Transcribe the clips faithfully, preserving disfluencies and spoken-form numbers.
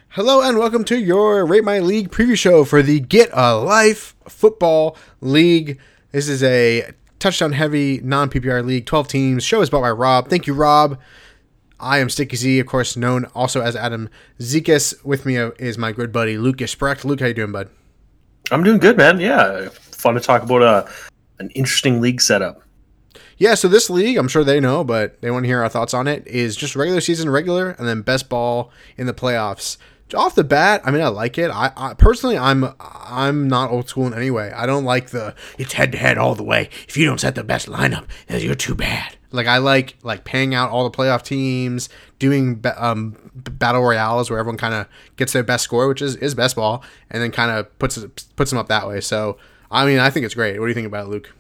Hello and welcome to your Rate My League preview show for the Get a Life Football League. This is a touchdown-heavy non-P P R league, twelve teams. Show is bought by Rob. Thank you, Rob. I am Sticky Z, of course, known also as Adam Zekas. With me is my good buddy, Luke Gesprecht. Luke, how you doing, bud? I'm doing good, man. Yeah, fun to talk about uh, an interesting league setup. Yeah, so this league, I'm sure they know, but they want to hear our thoughts on it, is just regular season regular and then best ball in the playoffs. Off the bat, I mean, I like it. I, I personally, I'm I'm not old school in any way. I don't like the it's head to head all the way. If you don't set the best lineup, then you're too bad. Like I like like paying out all the playoff teams, doing um, battle royales where everyone kind of gets their best score, which is, is best ball, and then kind of puts it, puts them up that way. So I mean, I think it's great. What do you think about it, Luke?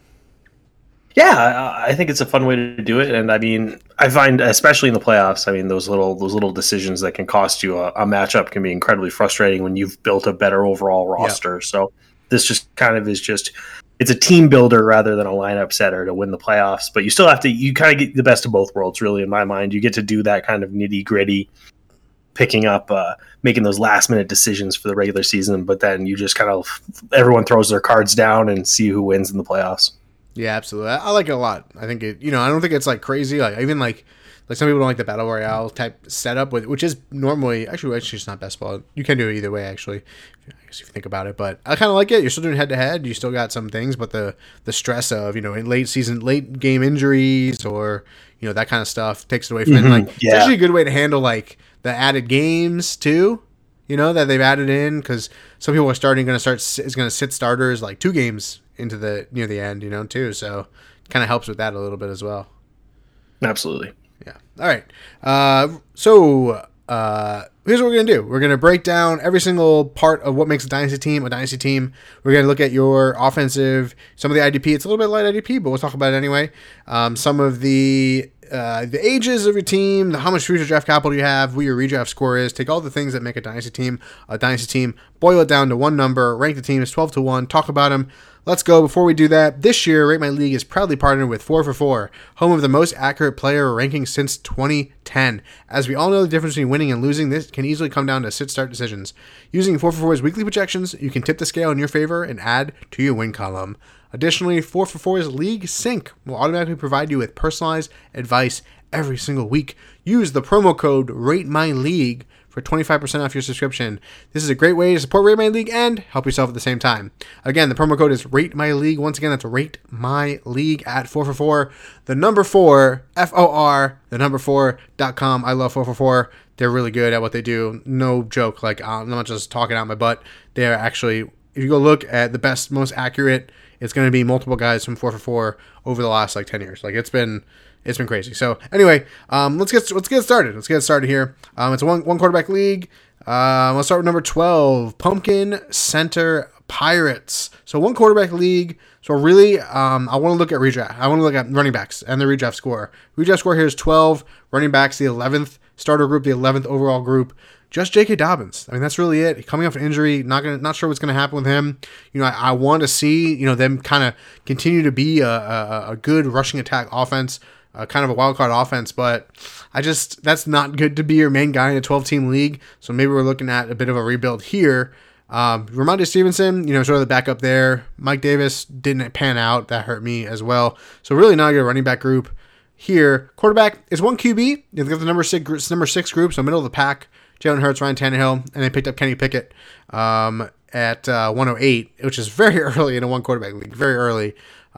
Yeah, I think it's a fun way to do it, and I mean, I find especially in the playoffs, I mean, those little those little decisions that can cost you a, a matchup can be incredibly frustrating when you've built a better overall roster. Yep. So this just kind of is just it's a team builder rather than a lineup setter to win the playoffs. But you still have to you kind of get the best of both worlds, really, in my mind. You get to do that kind of nitty gritty, picking up, uh, making those last minute decisions for the regular season, but then you just kind of everyone throws their cards down and see who wins in the playoffs. Yeah, absolutely. I like it a lot. I think it, you know, I don't think it's like crazy. Like even like, like some people don't like the battle royale type setup with, which is normally actually actually it's not best ball. You can do it either way, actually. I guess if you think about it, but I kind of like it. You're still doing head to head. You still got some things, but the the stress of you know in late season, late game injuries or you know that kind of stuff takes it away from mm-hmm. it. Like yeah. It's actually a good way to handle like the added games too. You know that they've added in because some people are starting going to start is going to sit starters like two games into the near the end, you know, too. So it kind of helps with that a little bit as well. Absolutely. Yeah. All right. Uh, so uh, here's what we're going to do. We're going to break down every single part of what makes a dynasty team a dynasty team. We're going to look at your offensive, some of the I D P. It's a little bit light I D P, but we'll talk about it anyway. Um, some of the uh, the ages of your team, the, how much future draft capital you have, what your redraft score is. Take all the things that make a dynasty team a dynasty team, boil it down to one number, rank the teams twelve to one, talk about them. Let's go. Before we do that, this year, Rate My League is proudly partnered with four for four, home of the most accurate player ranking since twenty ten. As we all know, the difference between winning and losing, this can easily come down to sit-start decisions. Using four for four's weekly projections, you can tip the scale in your favor and add to your win column. Additionally, four for four's League Sync will automatically provide you with personalized advice every single week. Use the promo code RateMyLeague for twenty-five percent off your subscription. This is a great way to support Rate My League and help yourself at the same time. Again, the promo code is Rate My League. Once again, that's Rate My League at four for four. The number four, F O R, the number four dot com. I love four for four. They're really good at what they do. No joke. Like, I'm not just talking out my butt. They are actually, if you go look at the best, most accurate, it's going to be multiple guys from four for four over the last like ten years. Like, it's been... It's been crazy. So anyway, um, let's get let's get started. Let's get started here. Um, it's a one one quarterback league. Uh, let's start with number twelve, Pumpkin Center Pirates. So one quarterback league. So really, um, I want to look at redraft. I want to look at running backs and the redraft score. Redraft score here is twelve. Running backs, the eleventh starter group, the eleventh overall group. Just J K. Dobbins. I mean, that's really it. Coming off an injury, not gonna, not sure what's going to happen with him. You know, I, I want to see you know them kind of continue to be a, a, a good rushing attack offense. Uh, kind of a wild card offense, but I just that's not good to be your main guy in a twelve-team league. So maybe we're looking at a bit of a rebuild here. Um, Ramondre Stevenson, you know, sort of the backup there. Mike Davis didn't pan out. That hurt me as well. So really not a good running back group here. Quarterback is one Q B. They've got the number six, number six group, so middle of the pack. Jalen Hurts, Ryan Tannehill, and they picked up Kenny Pickett um, at uh, one oh eight, which is very early in a one quarterback league. Very early.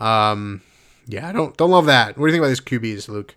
Um, Yeah, I don't don't love that. What do you think about these Q Bs, Luke?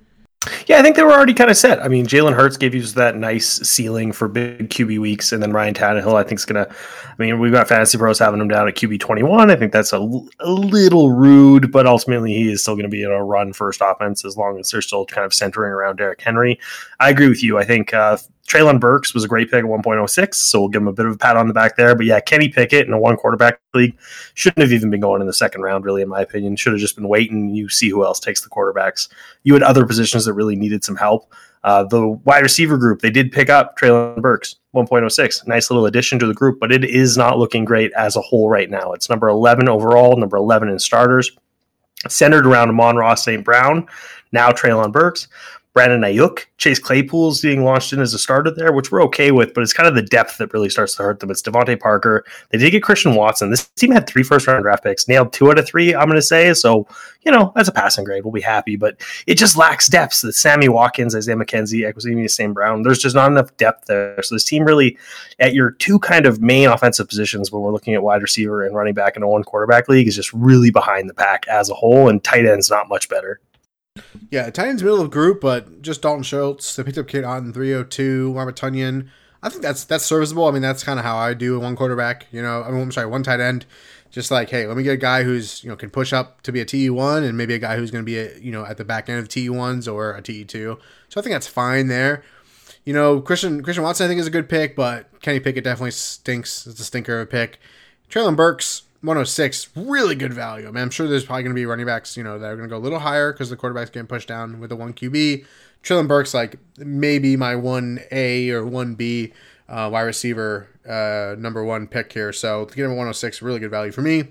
Yeah, I think they were already kind of set. I mean, Jalen Hurts gave you that nice ceiling for big Q B weeks, and then Ryan Tannehill, I think, is going to... I mean, we've got Fantasy Pros having him down at Q B twenty-one. I think that's a, a little rude, but ultimately he is still going to be in a run-first offense as long as they're still kind of centering around Derrick Henry. I agree with you. I think uh, Treylon Burks was a great pick at one point oh six, so we'll give him a bit of a pat on the back there. But yeah, Kenny Pickett in a one-quarterback league shouldn't have even been going in the second round, really, in my opinion. Should have just been waiting. You see who else takes the quarterbacks. You had other positions that really needed some help. Uh, the wide receiver group, they did pick up Treylon Burks, one point oh six. Nice little addition to the group, but it is not looking great as a whole right now. It's number eleven overall, number eleven in starters. Centered around Amon-Ra Saint Brown, now Treylon Burks. Brandon Ayuk. Chase Claypool's being launched in as a starter there, which we're okay with, but it's kind of the depth that really starts to hurt them. It's Devontae Parker. They did get Christian Watson. This team had three first-round draft picks, nailed two out of three, I'm going to say. So, you know, that's a passing grade. We'll be happy, but it just lacks depth. The Sammy Watkins, Isaiah McKenzie, Equinemius Saint Brown, there's just not enough depth there. So this team really, at your two kind of main offensive positions when we're looking at wide receiver and running back in a one quarterback league, is just really behind the pack as a whole, and tight end's not much better. Yeah, Titans middle of the group, but just Dalton Schultz. They picked up Kate Otten three oh two, Robert Tunyon. I think that's that's serviceable. I mean, that's kind of how I do a one quarterback. You know, I mean, I'm sorry, one tight end. Just like, hey, let me get a guy who's, you know, can push up to be a T E one, and maybe a guy who's going to be a, you know, at the back end of T E ones or a T E two. So I think that's fine there. You know, Christian Christian Watson I think is a good pick, but Kenny Pickett definitely stinks. It's a stinker of a pick. Traylon Burks, one oh six, really good value. I mean, I'm sure there's probably going to be running backs, you know, that are going to go a little higher because the quarterback's getting pushed down with the one Q B. Traylon Burks, like, maybe my one A or one B uh, wide receiver uh, number one pick here. So to get him a one oh six, really good value for me.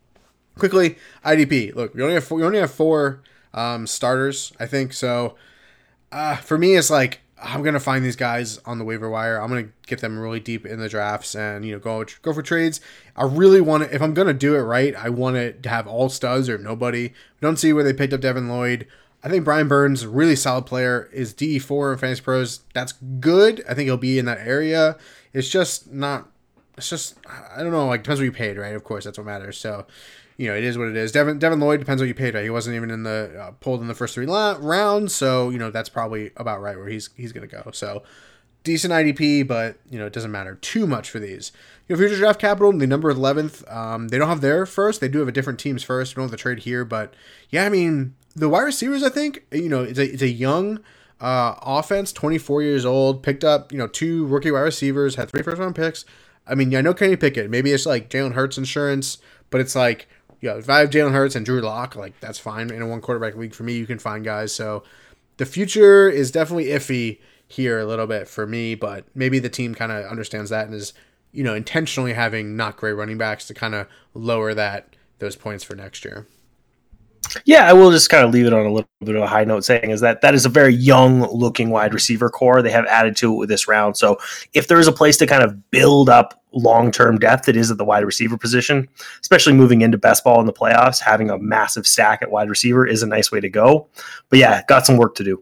Quickly, I D P. Look, we only have four, we only have four um, starters, I think. So uh, for me, it's like, I'm going to find these guys on the waiver wire. I'm going to get them really deep in the drafts and, you know, go go for trades. I really want to, if I'm going to do it right, I want it to have all studs or nobody. We don't see where they picked up Devin Lloyd. I think Brian Burns, a really solid player, is D E four in Fantasy Pros. That's good. I think he'll be in that area. It's just not, it's just, I don't know, like, depends what you paid, right? Of course, that's what matters. So, you know, it is what it is. Devin Devin Lloyd, depends what you paid, right? He wasn't even in the uh, pulled in the first three la- rounds, so, you know, that's probably about right where he's he's going to go. So, decent I D P, but, you know, it doesn't matter too much for these. You know, Future Draft Capital, the number eleventh, um, they don't have their first. They do have a different team's first. We don't have the trade here, but, yeah, I mean, the wide receivers, I think, you know, it's a, it's a young uh, offense, twenty-four years old, picked up, you know, two rookie wide receivers, had three first-round picks. I mean, I know Kenny Pickett. Maybe it's like Jalen Hurts insurance, but it's like, yeah, if I have Jalen Hurts and Drew Lock, like, that's fine. In a one quarterback league for me, you can find guys. So the future is definitely iffy here a little bit for me, but maybe the team kind of understands that and is, you know, intentionally having not great running backs to kind of lower that those points for next year. Yeah, I will just kind of leave it on a little bit of a high note saying is that that is a very young looking wide receiver core they have added to it with this round. So if there is a place to kind of build up long-term depth, it is at the wide receiver position, especially moving into best ball in the playoffs. Having a massive stack at wide receiver is a nice way to go. But yeah, got some work to do.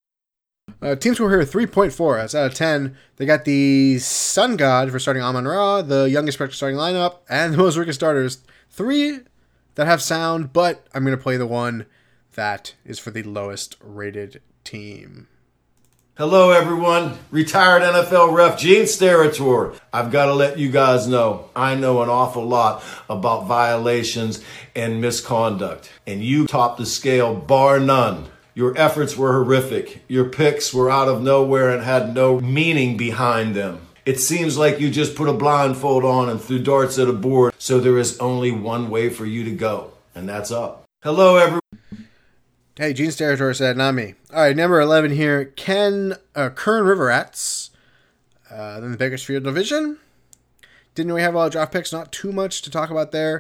Uh, team score here three point four. That's out of ten. They got the Sun God for starting Amon-Ra, the youngest projected starting lineup, and the most rookie starters. Three that have sound, but I'm going to play the one that is for the lowest rated team. Hello, everyone. Retired N F L ref Gene Steratore. I've got to let you guys know, I know an awful lot about violations and misconduct, and you topped the scale bar none. Your efforts were horrific. Your picks were out of nowhere and had no meaning behind them. It seems like you just put a blindfold on and threw darts at a board, so there is only one way for you to go, and that's up. Hello, everyone. Hey, Gene Steratore said, not me. All right, number eleven here, Ken uh, Kern River Rats. Uh, then the Bakersfield Division. Didn't really have a lot of draft picks, not too much to talk about there.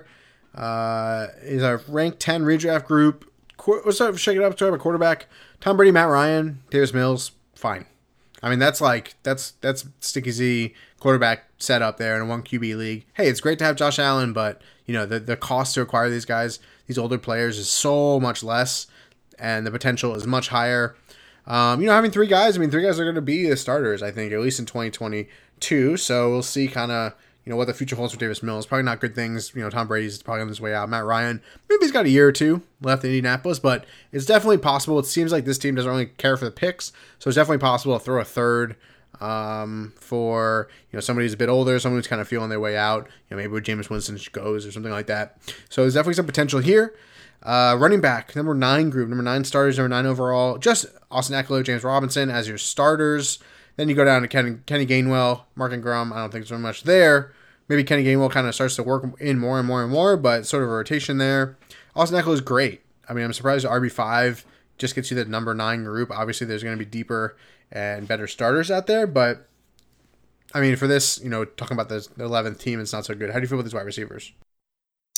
Uh, is a ranked ten redraft group. Qu- What's up? Shake it up. Talk about quarterback. Tom Brady, Matt Ryan, Davis Mills. Fine. I mean, that's like, that's that's Sticky Z quarterback setup there in a one Q B league. Hey, it's great to have Josh Allen, but, you know, the, the cost to acquire these guys, these older players, is so much less, and the potential is much higher. Um, you know, having three guys, I mean, three guys are going to be the starters, I think, at least in twenty twenty-two, so we'll see kind of, you know, what the future holds for Davis Mills. Probably not good things. You know, Tom Brady's probably on his way out. Matt Ryan, maybe he's got a year or two left in Indianapolis, but it's definitely possible. It seems like this team doesn't really care for the picks, so it's definitely possible to throw a third um, for, you know, somebody who's a bit older, someone who's kind of feeling their way out. You know, maybe where Jameis Winston goes or something like that. So there's definitely some potential here. Uh, running back, number nine group, number nine starters, number nine overall. Just Austin Ekeler, James Robinson as your starters. Then you go down to Kenny, Kenny Gainwell, Mark Ingram. I don't think there's very much there. Maybe Kenny Gainwell kind of starts to work in more and more and more, but sort of a rotation there. Austin Ekeler is great. I mean, I'm surprised R B five just gets you the number nine group. Obviously, there's going to be deeper and better starters out there, but I mean, for this, you know, talking about the eleventh team, it's not so good. How do you feel about these wide receivers?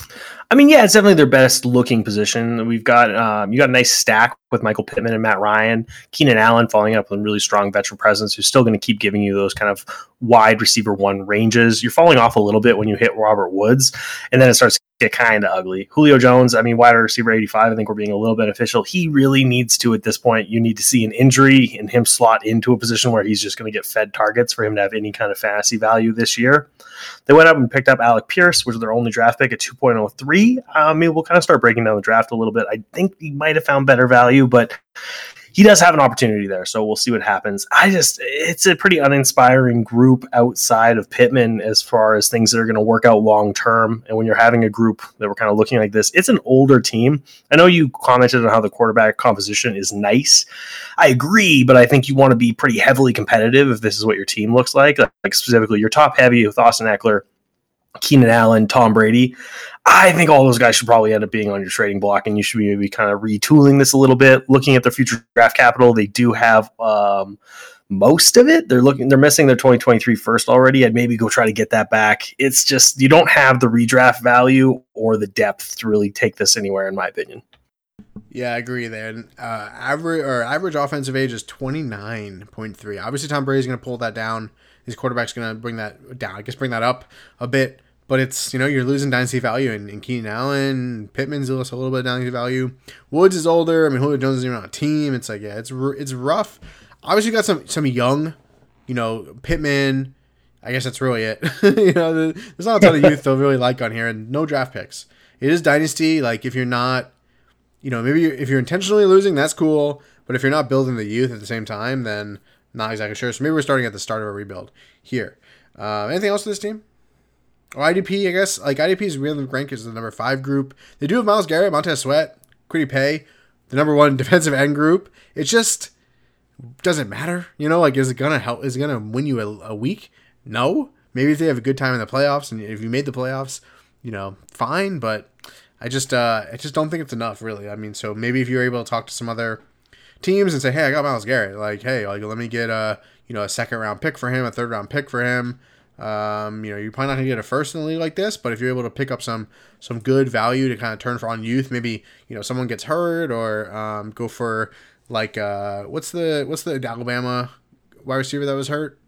I mean, yeah, it's definitely their best looking position. We've got um, you got a nice stack with Michael Pittman and Matt Ryan, Keenan Allen following up with a really strong veteran presence who's still going to keep giving you those kind of wide receiver one ranges. You're falling off a little bit when you hit Robert Woods, and then it starts to get kind of ugly. Julio Jones, I mean, wide receiver eighty-five, I think we're being a little beneficial. He really needs to, at this point, you need to see an injury and him slot into a position where he's just going to get fed targets for him to have any kind of fantasy value this year. They went up and picked up Alec Pierce, which was their only draft pick at two point oh three. I mean, we'll kind of start breaking down the draft a little bit. I think he might have found better value, but he does have an opportunity there, so we'll see what happens. I just, it's a pretty uninspiring group outside of Pittman as far as things that are going to work out long term. And when you're having a group that we're kind of looking like this, it's an older team. I know you commented on how the quarterback composition is nice. I agree, but I think you want to be pretty heavily competitive if this is what your team looks like. Like specifically, you're top heavy with Austin Eckler, Keenan Allen, Tom Brady. I think all those guys should probably end up being on your trading block, and you should be maybe kind of retooling this a little bit. Looking at their future draft capital, they do have um, most of it. They're looking, they're missing their twenty twenty-three first already. I'd maybe go try to get that back. It's just you don't have the redraft value or the depth to really take this anywhere, in my opinion. Yeah, I agree there. Uh, average or average offensive age is twenty-nine point three. Obviously, Tom Brady's going to pull that down. His quarterback's going to bring that down. I guess bring that up a bit. But it's, you know, you're losing dynasty value in, in Keenan Allen. Pittman's a little, a little bit of dynasty value. Woods is older. I mean, Julio Jones isn't even on a team. It's like, yeah, it's it's rough. Obviously, you got some some young, you know, Pittman. I guess that's really it. you know, there's not a ton of youth to really like on here, and no draft picks. It is dynasty. Like, if you're not, you know, maybe you're, if you're intentionally losing, that's cool. But if you're not building the youth at the same time, then not exactly sure. So maybe we're starting at the start of a rebuild here. Uh, anything else to this team? Oh, I D P, I guess. Like, I D P's really ranked as the number five group. They do have Myles Garrett, Montez Sweat, Kwity Paye, the number one defensive end group. It just doesn't matter. You know, like, is it going to help? Is it going to win you a, a week? No. Maybe if they have a good time in the playoffs, and if you made the playoffs, you know, fine. But I just, uh, I just don't think it's enough, really. I mean, so maybe if you're able to talk to some other teams and say, hey, I got Myles Garrett. Like, hey, like, let me get a, you know, a second round pick for him, a third round pick for him. Um, you know, you're probably not going to get a first in the league like this, but if you're able to pick up some some good value to kind of turn for on youth, maybe, you know, someone gets hurt, or um, go for like uh, what's the what's the Alabama wide receiver that was hurt?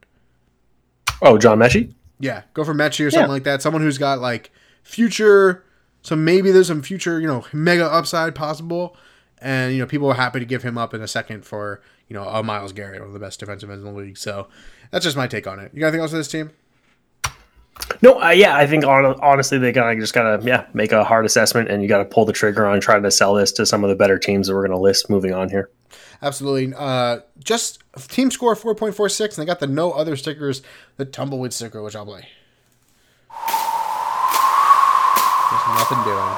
Oh, John Mechie? Yeah, go for Mechie or something Yeah. like that. Someone who's got like future, so maybe there's some future, you know, mega upside possible, and you know, people are happy to give him up in a second for, you know, a Myles Garrett, one of the best defensive ends in the league. So that's just my take on it. You got anything else on this team? No, uh, yeah, I think on, honestly they gotta just gotta yeah make a hard assessment, and you got to pull the trigger on trying to sell this to some of the better teams that we're going to list moving on here. Absolutely. Uh, just team score four point four six, and they got the no other stickers, the Tumbleweed sticker, which I'll play. There's nothing doing.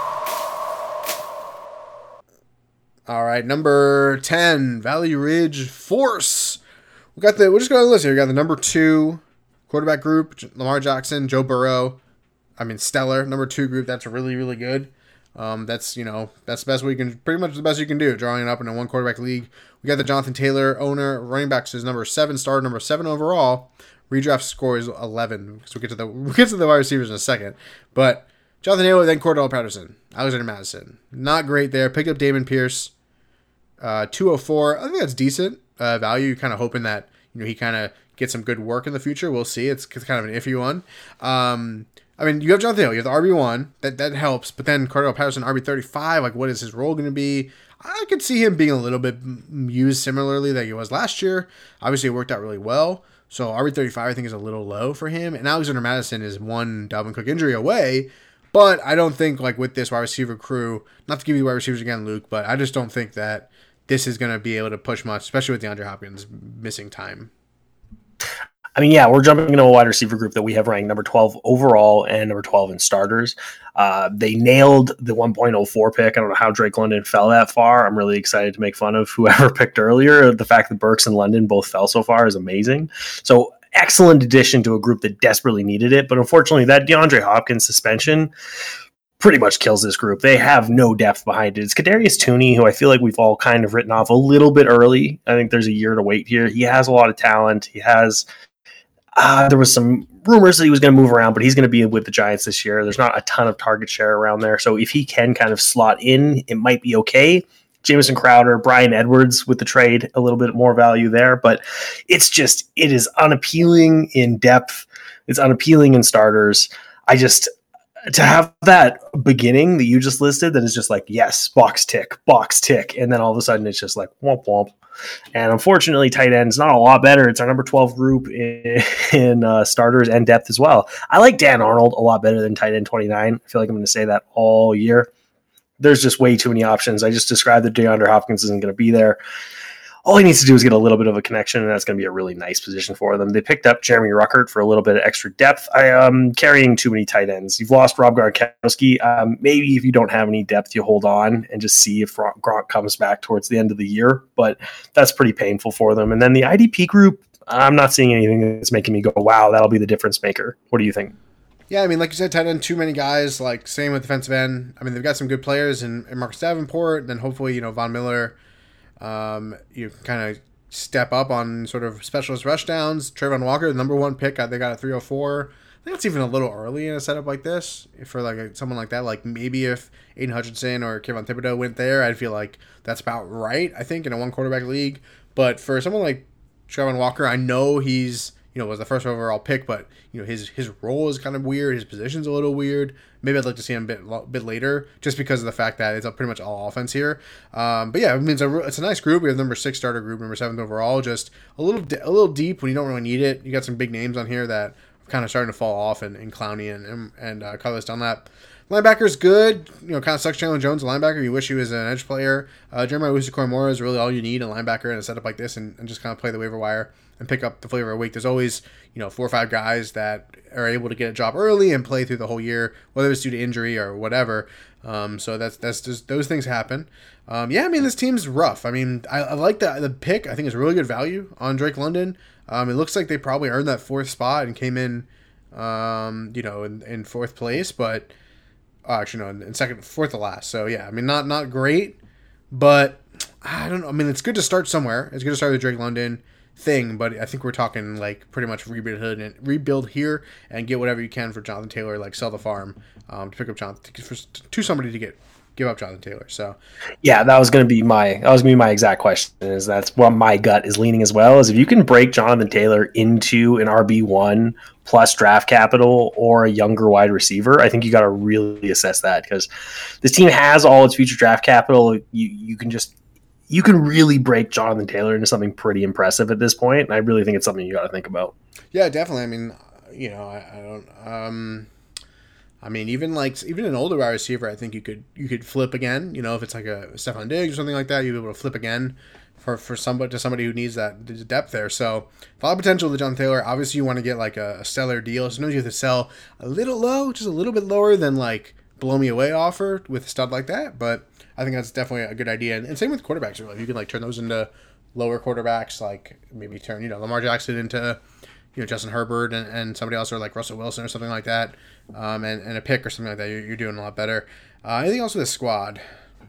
All right, number ten, Valley Ridge Force. We got the. We're just going to list here. We got the number two quarterback group, Lamar Jackson, Joe Burrow. I mean, stellar. Number two group, that's really, really good. Um, that's, you know, that's the best we can, pretty much the best you can do, drawing it up in a one quarterback league. We got the Jonathan Taylor owner, running backs is number seven star, number seven overall. Redraft score is eleven. So we'll get to the we'll get to the wide receivers in a second. But Jonathan Taylor, then Cordell Patterson, Alexander Madison, not great there. Picked up Damon Pierce, uh, two oh four. I think that's decent uh, value. Kind of hoping that, you know, he kind of get some good work in the future. We'll see. It's kind of an iffy one. Um, I mean, you have Jonathan Taylor, you have the R B one. That that helps. But then Cordell Patterson, R B thirty-five. Like, what is his role going to be? I could see him being a little bit used similarly that he was last year. Obviously, it worked out really well. So R B thirty-five, I think, is a little low for him. And Alexander Madison is one Dalvin Cook injury away. But I don't think, like, with this wide receiver crew, not to give you wide receivers again, Luke, but I just don't think that this is going to be able to push much, especially with DeAndre Hopkins missing time. I mean, yeah, we're jumping into a wide receiver group that we have ranked number twelve overall and number twelve in starters. Uh, they nailed the one point oh four pick. I don't know how Drake London fell that far. I'm really excited to make fun of whoever picked earlier. The fact that Burks and London both fell so far is amazing. So excellent addition to a group that desperately needed it. But unfortunately, that DeAndre Hopkins suspension pretty much kills this group. They have no depth behind it. It's Kadarius Toney, who I feel like we've all kind of written off a little bit early. I think there's a year to wait here. He has a lot of talent. He has... Uh, there was some rumors that he was going to move around, but he's going to be with the Giants this year. There's not a ton of target share around there. So if he can kind of slot in, it might be okay. Jamison Crowder, Brian Edwards with the trade, a little bit more value there, but it's just, it is unappealing in depth. It's unappealing in starters. I just, to have that beginning that you just listed, that is just like, yes, box tick, box tick. And then all of a sudden it's just like, womp womp. And unfortunately, tight end is not a lot better. It's our number twelve group in, in uh, starters and depth as well. I like Dan Arnold a lot better than tight end twenty-nine. I feel like I'm going to say that all year. There's just way too many options. I just described that DeAndre Hopkins isn't going to be there. All he needs to do is get a little bit of a connection, and that's going to be a really nice position for them. They picked up Jeremy Ruckert for a little bit of extra depth. I am um, carrying too many tight ends. You've lost Rob Gronkowski. Um, maybe if you don't have any depth, you hold on and just see if Gronk comes back towards the end of the year, but that's pretty painful for them. And then the I D P group, I'm not seeing anything that's making me go, wow, that'll be the difference maker. What do you think? Yeah, I mean, like you said, tight end, too many guys. Like, same with defensive end. I mean, they've got some good players in, in Marcus Davenport. Then hopefully, you know, Von Miller, um, you kind of step up on sort of specialist rush downs. Trayvon Walker, the number one pick, they got at three oh four. I think it's even a little early in a setup like this for like a, someone like that. Like maybe if Aiden Hutchinson or Kayvon Thibodeau went there, I'd feel like that's about right, I think, in a one quarterback league. But for someone like Trayvon Walker, I know he's, you know, was the first overall pick, but, you know, his his role is kind of weird. His position's a little weird. Maybe I'd like to see him a bit, bit later just because of the fact that it's pretty much all offense here. Um, but yeah, I mean, it's a, it's a nice group. We have number six starter group, number seventh overall, just a little a little deep when you don't really need it. You got some big names on here that are kind of starting to fall off, and, and Clowney and, and, and uh, Carlos Dunlap. Linebacker's good. You know, kind of sucks Chandler Jones, a linebacker. You wish he was an edge player. Uh, Jeremiah Owusu-Koramoah is really all you need, a linebacker in a setup like this, and, and just kind of play the waiver wire and pick up the flavor of the week. There's always, you know, four or five guys that are able to get a job early and play through the whole year, whether it's due to injury or whatever. Um, so that's that's just those things happen. Um, yeah, I mean, this team's rough. I mean, I, I like the the pick. I think it's really good value on Drake London. Um, it looks like they probably earned that fourth spot and came in, um, you know, in, in fourth place, but oh, actually no, in, in second, fourth to last. So yeah, I mean, not not great, but I don't know. I mean, it's good to start somewhere. It's good to start with Drake London thing, but I think we're talking like pretty much rebuild and rebuild here and get whatever you can for Jonathan Taylor, like sell the farm um, to pick up Jonathan to, to somebody to get give up Jonathan Taylor. So yeah, that was going to be my that was going to be my exact question. Is that's what my gut is leaning as well. Is if you can break Jonathan Taylor into an R B one plus draft capital or a younger wide receiver, I think you got to really assess that, because this team has all its future draft capital. You you can just You can really break Jonathan Taylor into something pretty impressive at this point, and I really think it's something you got to think about. Yeah, definitely. I mean, you know, I, I don't. Um, I mean, even like even an older wide receiver, I think you could you could flip again. You know, if it's like a Stephon Diggs or something like that, you'd be able to flip again for for somebody to somebody who needs that depth there. So a lot of potential with Jonathan Taylor. Obviously, you want to get like a, a stellar deal. Sometimes you have to sell a little low, just a little bit lower than like blow me away offer with a stud like that, but I think that's definitely a good idea. And, and same with quarterbacks, really. You can like turn those into lower quarterbacks, like maybe turn, you know, Lamar Jackson into, you know, Justin Herbert and, and somebody else, or like Russell Wilson or something like that, um, and, and a pick or something like that. You're, you're doing a lot better. Uh, anything else with the squad?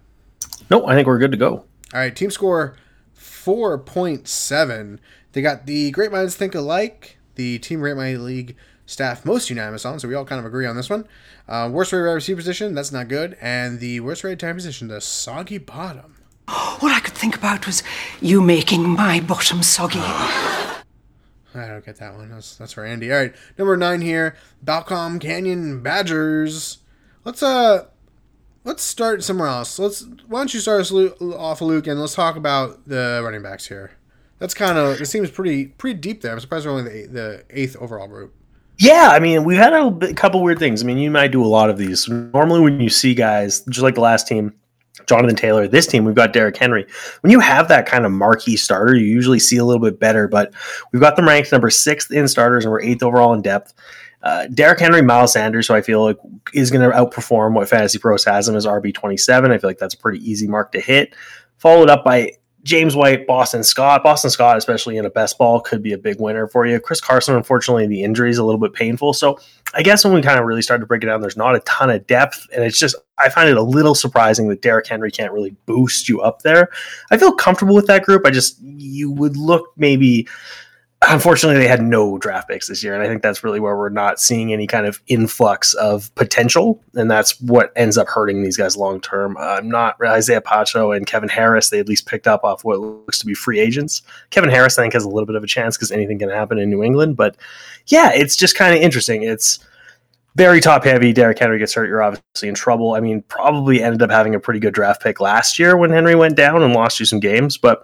No, I think we're good to go. All right, team score four point seven. They got the Great Minds Think Alike, the Team Rate My League staff most unanimous on, so we all kind of agree on this one. Uh, worst rated wide receiver position, that's not good. And the worst rated tight position, the soggy bottom. All I could think about was you making my bottom soggy. I don't get that one. That's, that's for Andy. All right, number nine here, Balcom Canyon Badgers. Let's uh, let's start somewhere else. Let's why don't you start us off, Luke, and let's talk about the running backs here. That's kind of it seems pretty pretty deep there. I'm surprised we're only the, the eighth overall group. Yeah, I mean, we've had a, a couple weird things. I mean, you and I do a lot of these. Normally when you see guys, just like the last team, Jonathan Taylor, this team, we've got Derrick Henry. When you have that kind of marquee starter, you usually see a little bit better, but we've got them ranked number sixth in starters, and we're eighth overall in depth. Uh, Derrick Henry, Miles Sanders, so I feel like is going to outperform what Fantasy Pros has him as R B twenty-seven. I feel like that's a pretty easy mark to hit. Followed up by James White, Boston Scott. Boston Scott, especially in a best ball, could be a big winner for you. Chris Carson, unfortunately, the injury is a little bit painful. So I guess when we kind of really start to break it down, there's not a ton of depth. And it's just, I find it a little surprising that Derrick Henry can't really boost you up there. I feel comfortable with that group. I just, you would look maybe unfortunately, they had no draft picks this year, and I think that's really where we're not seeing any kind of influx of potential, and that's what ends up hurting these guys long term. I'm uh, not Isaiah Pacho and Kevin Harris. They at least picked up off what looks to be free agents. Kevin Harris, I think, has a little bit of a chance because anything can happen in New England. But yeah, it's just kind of interesting. It's very top heavy. Derrick Henry gets hurt, you're obviously in trouble. I mean, probably ended up having a pretty good draft pick last year when Henry went down and lost you some games, but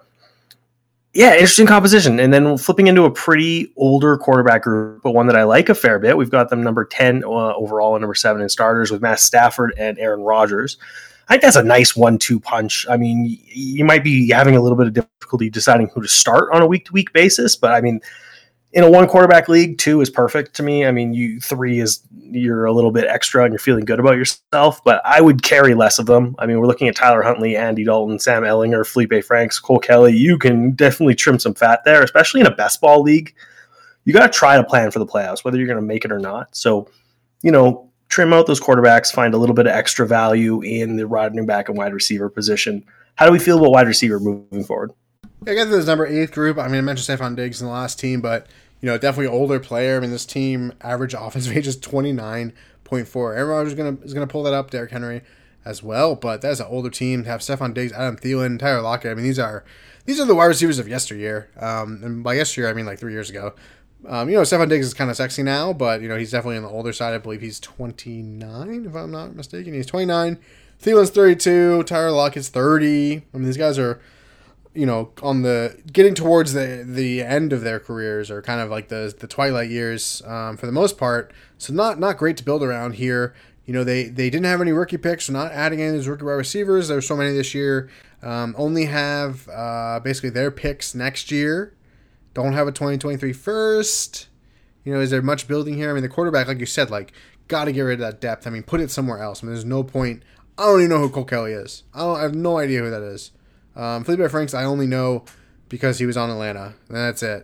yeah, interesting composition. And then flipping into a pretty older quarterback group, but one that I like a fair bit. We've got them number ten uh, overall and number seven in starters with Matt Stafford and Aaron Rodgers. I think that's a nice one two punch. I mean, you might be having a little bit of difficulty deciding who to start on a week-to-week basis, but I mean, in a one quarterback league, two is perfect to me. I mean, you three is you're a little bit extra and you're feeling good about yourself, but I would carry less of them. I mean, we're looking at Tyler Huntley, Andy Dalton, Sam Ellinger, Felipe Franks, Cole Kelly. You can definitely trim some fat there, especially in a best ball league. You got to try to plan for the playoffs, whether you're going to make it or not. So, you know, trim out those quarterbacks, find a little bit of extra value in the running back and wide receiver position. How do we feel about wide receiver moving forward? I guess this number eighth group. I mean, I mentioned Stephon Diggs in the last team, but you know, definitely an older player. I mean, this team average offensive age is twenty-nine point four. Aaron Rodgers is gonna is gonna pull that up. Derrick Henry as well, but that's an older team. To have Stephon Diggs, Adam Thielen, Tyler Lockett. I mean, these are these are the wide receivers of yesteryear. Um, and by yesteryear, I mean like three years ago. Um, you know, Stephon Diggs is kind of sexy now, but you know he's definitely on the older side. I believe he's twenty-nine, if I'm not mistaken. He's twenty-nine. Thielen's thirty-two. Tyler Lockett's thirty. I mean, these guys are, you know, on the getting towards the the end of their careers, or kind of like the the twilight years um, for the most part. So not not great to build around here. You know, they, they didn't have any rookie picks, so not adding any of these rookie wide receivers. There's so many this year. Um, only have uh, basically their picks next year. Don't have a twenty twenty-three first. You know, is there much building here? I mean, the quarterback, like you said, like got to get rid of that depth. I mean, put it somewhere else. I mean, there's no point. I don't even know who Cole Kelly is. I don't. I have no idea who that is. Um, Felipe Franks, I only know because he was on Atlanta, and that's it.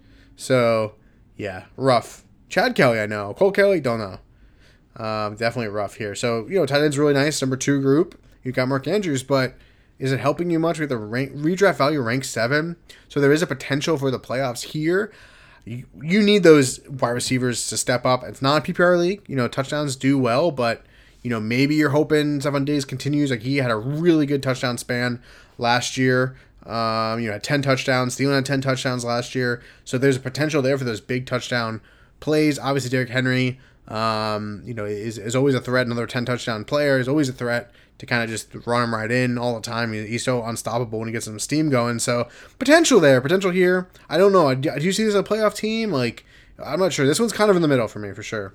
So, yeah, rough. Chad Kelly, I know. Cole Kelly, don't know. Um, definitely rough here. So, you know, tight end's really nice. Number two group, you've got Mark Andrews, but is it helping you much with the rank, redraft value rank seven? So there is a potential for the playoffs here. You, you need those wide receivers to step up. It's not a P P R league. You know, touchdowns do well, but, you know, maybe you're hoping Stephon Diggs continues. Like, he had a really good touchdown span last year. Um, you know, had ten touchdowns. Thielen had ten touchdowns last year. So there's a potential there for those big touchdown plays. Obviously, Derrick Henry, um, you know, is, is always a threat. Another ten touchdown player is always a threat to kind of just run him right in all the time. He, he's so unstoppable when he gets some steam going. So potential there, potential here. I don't know. Do, do you see this as a playoff team? Like, I'm not sure. This one's kind of in the middle for me, for sure.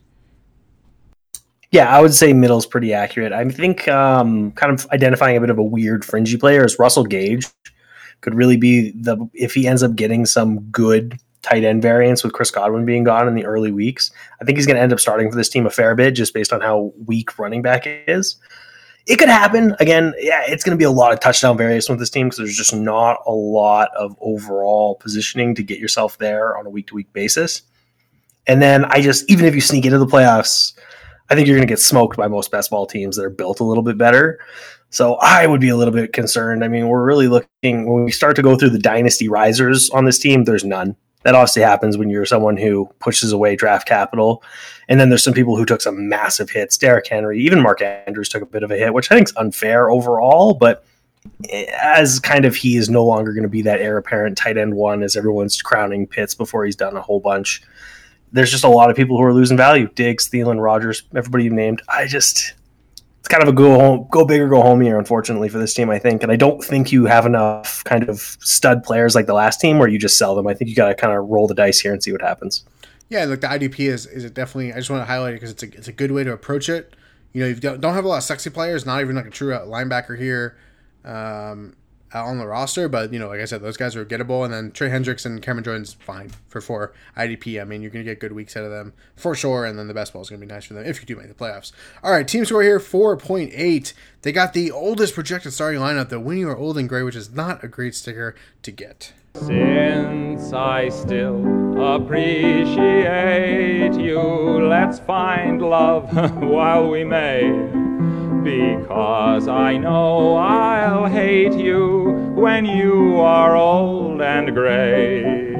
Yeah, I would say middle's pretty accurate. I think um, kind of identifying a bit of a weird fringy player is Russell Gage. Could really be the if he ends up getting some good tight end variance with Chris Godwin being gone in the early weeks. I think he's going to end up starting for this team a fair bit just based on how weak running back is. It could happen. Again, yeah, it's going to be a lot of touchdown variation with this team because there's just not a lot of overall positioning to get yourself there on a week-to-week basis. And then I just, even if you sneak into the playoffs, I think you're going to get smoked by most best ball teams that are built a little bit better. So I would be a little bit concerned. I mean, we're really looking, when we start to go through the dynasty risers on this team, there's none. That obviously happens when you're someone who pushes away draft capital. And then there's some people who took some massive hits. Derrick Henry, even Mark Andrews took a bit of a hit, which I think is unfair overall. But as kind of he is no longer going to be that heir apparent tight end one as everyone's crowning Pitts before he's done a whole bunch. There's just a lot of people who are losing value. Diggs, Thielen, Rodgers, everybody you named. I just, it's kind of a go home, go big or go home year, unfortunately, for this team, I think. And I don't think you have enough kind of stud players like the last team where you just sell them. I think you got to kind of roll the dice here and see what happens. Yeah, look, the I D P is is it definitely. I just want to highlight it because it's a it's a good way to approach it. You know, you don't have a lot of sexy players, not even like a true linebacker here. Um, on the roster, but you know, like I said, those guys are gettable, and then Trey Hendricks and Cameron Jordan's fine for four I D P. I mean, you're gonna get good weeks out of them for sure, and then the best ball is gonna be nice for them if you do make the playoffs. All right, team score here four point eight. They got the oldest projected starting lineup, the When You Are Old and Gray, which is not a great sticker to get. Since I still appreciate you, let's find love while we may. Because I know I'll hate you when you are old and gray.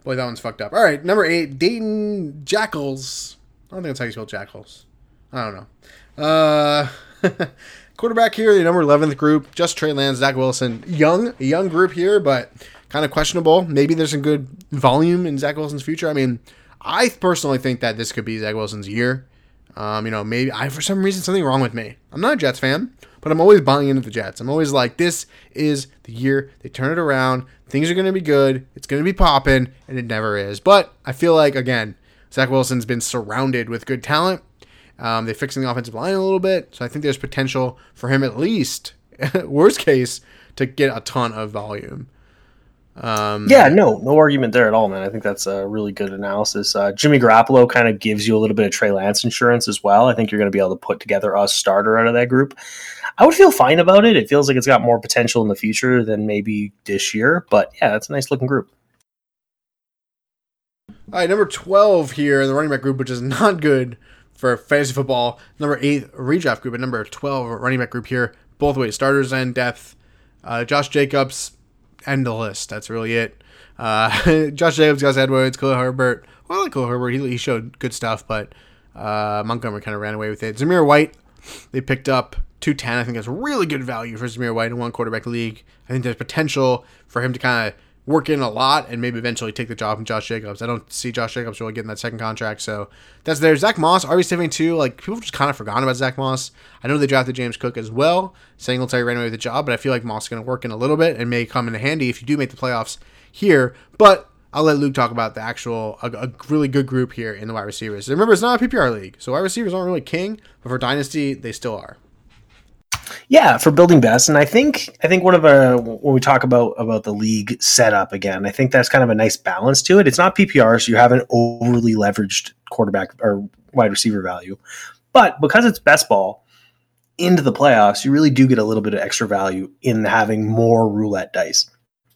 Boy, that one's fucked up. All right, number eight, Dayton Jackals. I don't think that's how you spell Jackals. I don't know. Uh, quarterback here, the number eleventh group, just Trey Lance, Zach Wilson. Young, a young group here, but kind of questionable. Maybe there's some good volume in Zach Wilson's future. I mean, I personally think that this could be Zach Wilson's year. Um, you know, maybe I for some reason something wrong with me. I'm not a Jets fan, but I'm always buying into the Jets. I'm always like, this is the year they turn it around. Things are going to be good. It's going to be popping, and it never is. But I feel like, again, Zach Wilson's been surrounded with good talent. Um, they're fixing the offensive line a little bit, so I think there's potential for him at least, worst case, to get a ton of volume. Um, yeah, no, no argument there at all, man. I think that's a really good analysis. Uh, Jimmy Garoppolo kind of gives you a little bit of Trey Lance insurance as well. I think you're going to be able to put together a starter out of that group. I would feel fine about it. It feels like it's got more potential in the future than maybe this year, but yeah, that's a nice looking group. All right, number twelve here in the running back group, which is not good for fantasy football. Number eight, redraft group, and number twelve, running back group here, both ways, starters and depth. Uh, Josh Jacobs, end the list. That's really it. Uh, Josh Jacobs, Gus Edwards, Khalil Herbert. Well, I like Khalil Herbert. He, he showed good stuff, but uh, Montgomery kind of ran away with it. Zamir White, they picked up two ten. I think that's really good value for Zamir White in one quarterback league. I think there's potential for him to kind of work in a lot and maybe eventually take the job from Josh Jacobs. I don't see Josh Jacobs really getting that second contract, so that's there. Zach Moss, R B seventy-two, like, people just kind of forgotten about Zach Moss. I know they drafted James Cook as well. Singletary ran away with the job, but I feel like Moss is going to work in a little bit and may come in handy if you do make the playoffs here. But I'll let Luke talk about the actual, a, a really good group here in the wide receivers. Remember, it's not a P P R league, so wide receivers aren't really king, but for Dynasty, they still are. Yeah, for building best, and I think I think one of our when we talk about about the league setup again, I think that's kind of a nice balance to it. It's not P P R, so you have an overly leveraged quarterback or wide receiver value, but because it's best ball into the playoffs, you really do get a little bit of extra value in having more roulette dice.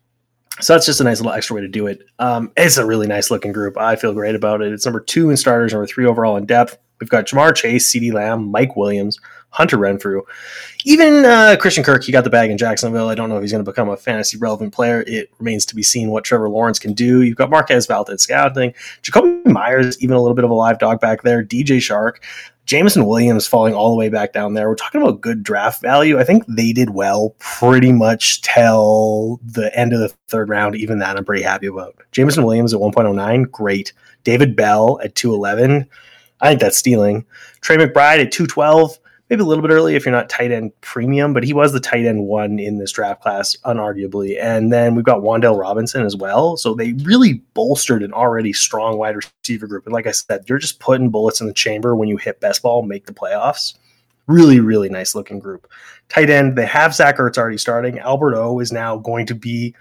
So that's just a nice little extra way to do it. Um, it's a really nice looking group. I feel great about it. It's number two in starters, number three overall in depth. We've got Jamar Chase, CeeDee Lamb, Mike Williams, Hunter Renfrew, even uh, Christian Kirk. He got the bag in Jacksonville. I don't know if he's going to become a fantasy relevant player. It remains to be seen what Trevor Lawrence can do. You've got Marquez Valdez scouting, Jacoby Myers, even a little bit of a live dog back there, D J Shark, Jameson Williams falling all the way back down there. We're talking about good draft value. I think they did well pretty much till the end of the third round. Even that I'm pretty happy about. Jameson Williams at one point oh nine, great. David Bell at two eleven. I think that's stealing. Trey McBride at two twelve, maybe a little bit early if you're not tight end premium, but he was the tight end one in this draft class, unarguably. And then we've got Wan'Dale Robinson as well. So they really bolstered an already strong wide receiver group. And like I said, you're just putting bullets in the chamber when you hit best ball, make the playoffs. Really, really nice looking group. Tight end, they have Zach Ertz already starting. Albert O is now going to be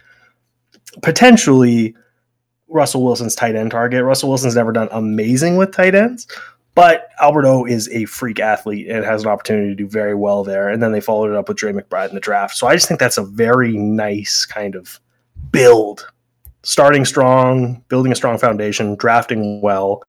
potentially Russell Wilson's tight end target. Russell Wilson's never done amazing with tight ends, but Albert O is a freak athlete and has an opportunity to do very well there. And then they followed it up with Trey McBride in the draft. So I just think that's a very nice kind of build. Starting strong, building a strong foundation, drafting well.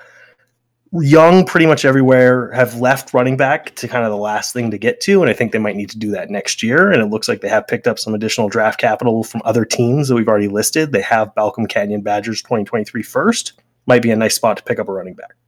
Young pretty much everywhere, have left running back to kind of the last thing to get to, and I think they might need to do that next year, and it looks like they have picked up some additional draft capital from other teams that we've already listed. They have Balcom Canyon Badgers twenty twenty-three first. Might be a nice spot to pick up a running back.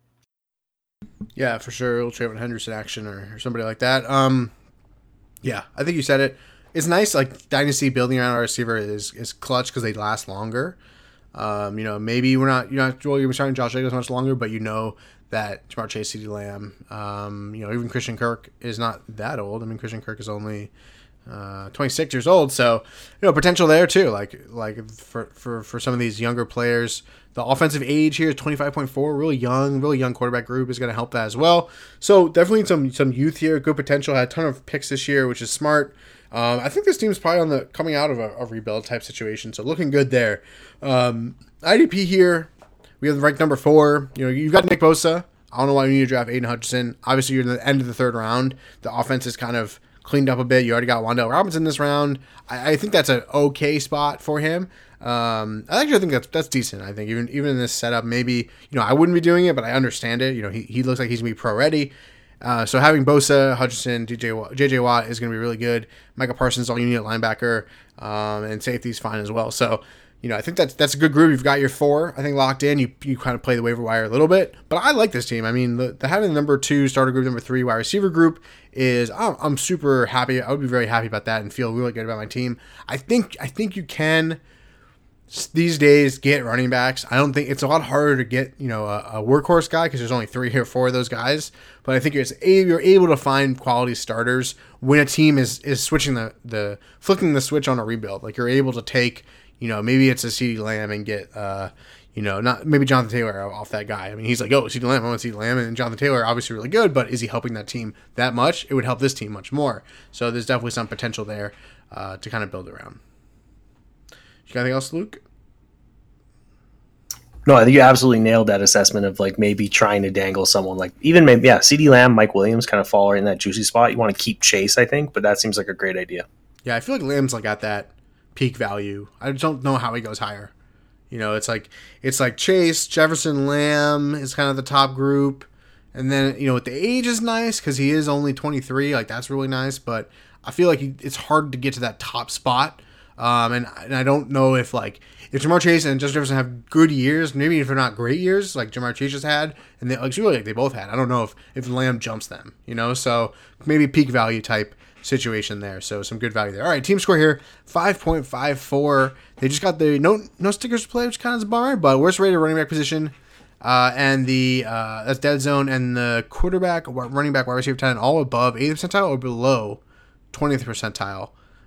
Yeah, for sure. It'll Trayvon Henderson action or, or somebody like that. Um, yeah, I think you said it. It's nice, like, Dynasty building around our receiver is, is clutch because they last longer. Um, you know, maybe we're not, you're not really starting Josh Jacobs much longer, but you know that Jamar Chase, CeeDee Lamb, um, you know, even Christian Kirk is not that old. I mean, Christian Kirk is only uh, twenty-six years old, so you know, potential there too. Like, like for, for, for some of these younger players, the offensive age here is twenty-five point four, really young, really young quarterback group is going to help that as well. So definitely some some youth here, good potential. Had a ton of picks this year, which is smart. Um, I think this team's probably on the coming out of a, a rebuild type situation, so looking good there. Um, I D P here. We have ranked number four. You know, you've got Nick Bosa. I don't know why you need to draft Aiden Hutchinson. Obviously, you're in the end of the third round. The offense is kind of cleaned up a bit. You already got Wan'Dale Robinson this round. I, I think that's an okay spot for him. Um, I actually think that's that's decent. I think even even in this setup, maybe, you know, I wouldn't be doing it, but I understand it. You know, he, he looks like he's gonna be pro ready. Uh, so having Bosa, Hutchinson, J J Watt is gonna be really good. Micah Parsons, all you need at linebacker, um, and safety's fine as well. So you know, I think that's that's a good group. You've got your four, I think, locked in. You you kind of play the waiver wire a little bit, but I like this team. I mean, the, the having the number two starter group, number three wide receiver group is I'm, I'm super happy. I would be very happy about that and feel really good about my team. I think I think you can these days get running backs. I don't think it's a lot harder to get, you know, a, a workhorse guy because there's only three or four of those guys. But I think you're, you're able to find quality starters when a team is is switching the the flicking the switch on a rebuild. Like you're able to take, you know, maybe it's a CeeDee Lamb and get, uh, you know, not maybe Jonathan Taylor off that guy. I mean, he's like, oh, CeeDee Lamb, I want CeeDee Lamb, and Jonathan Taylor obviously really good, but is he helping that team that much? It would help this team much more. So there's definitely some potential there uh, to kind of build around. You got anything else, Luke? No, I think you absolutely nailed that assessment of like maybe trying to dangle someone like even maybe yeah, CeeDee Lamb, Mike Williams kind of fall right in that juicy spot. You want to keep Chase, I think, but that seems like a great idea. Yeah, I feel like Lamb's like at that peak value. I don't know how he goes higher. You know, it's like it's like Chase, Jefferson, Lamb is kind of the top group, and then you know with the age is nice because he is only twenty-three. Like that's really nice, but I feel like he, it's hard to get to that top spot. Um, and, and I don't know if like if Jamar Chase and Justin Jefferson have good years, maybe if they're not great years like Jamar Chase just had, and they like really like they both had. I don't know if if Lamb jumps them, you know. So maybe peak value type situation there. So some good value there. All right, team score here five point five four. They just got the no no stickers to play, which kind of is a bummer. But worst rated running back position, uh, and the uh, that's dead zone and the quarterback, running back, wide receiver talent all above eightieth percentile or below twentieth percentile.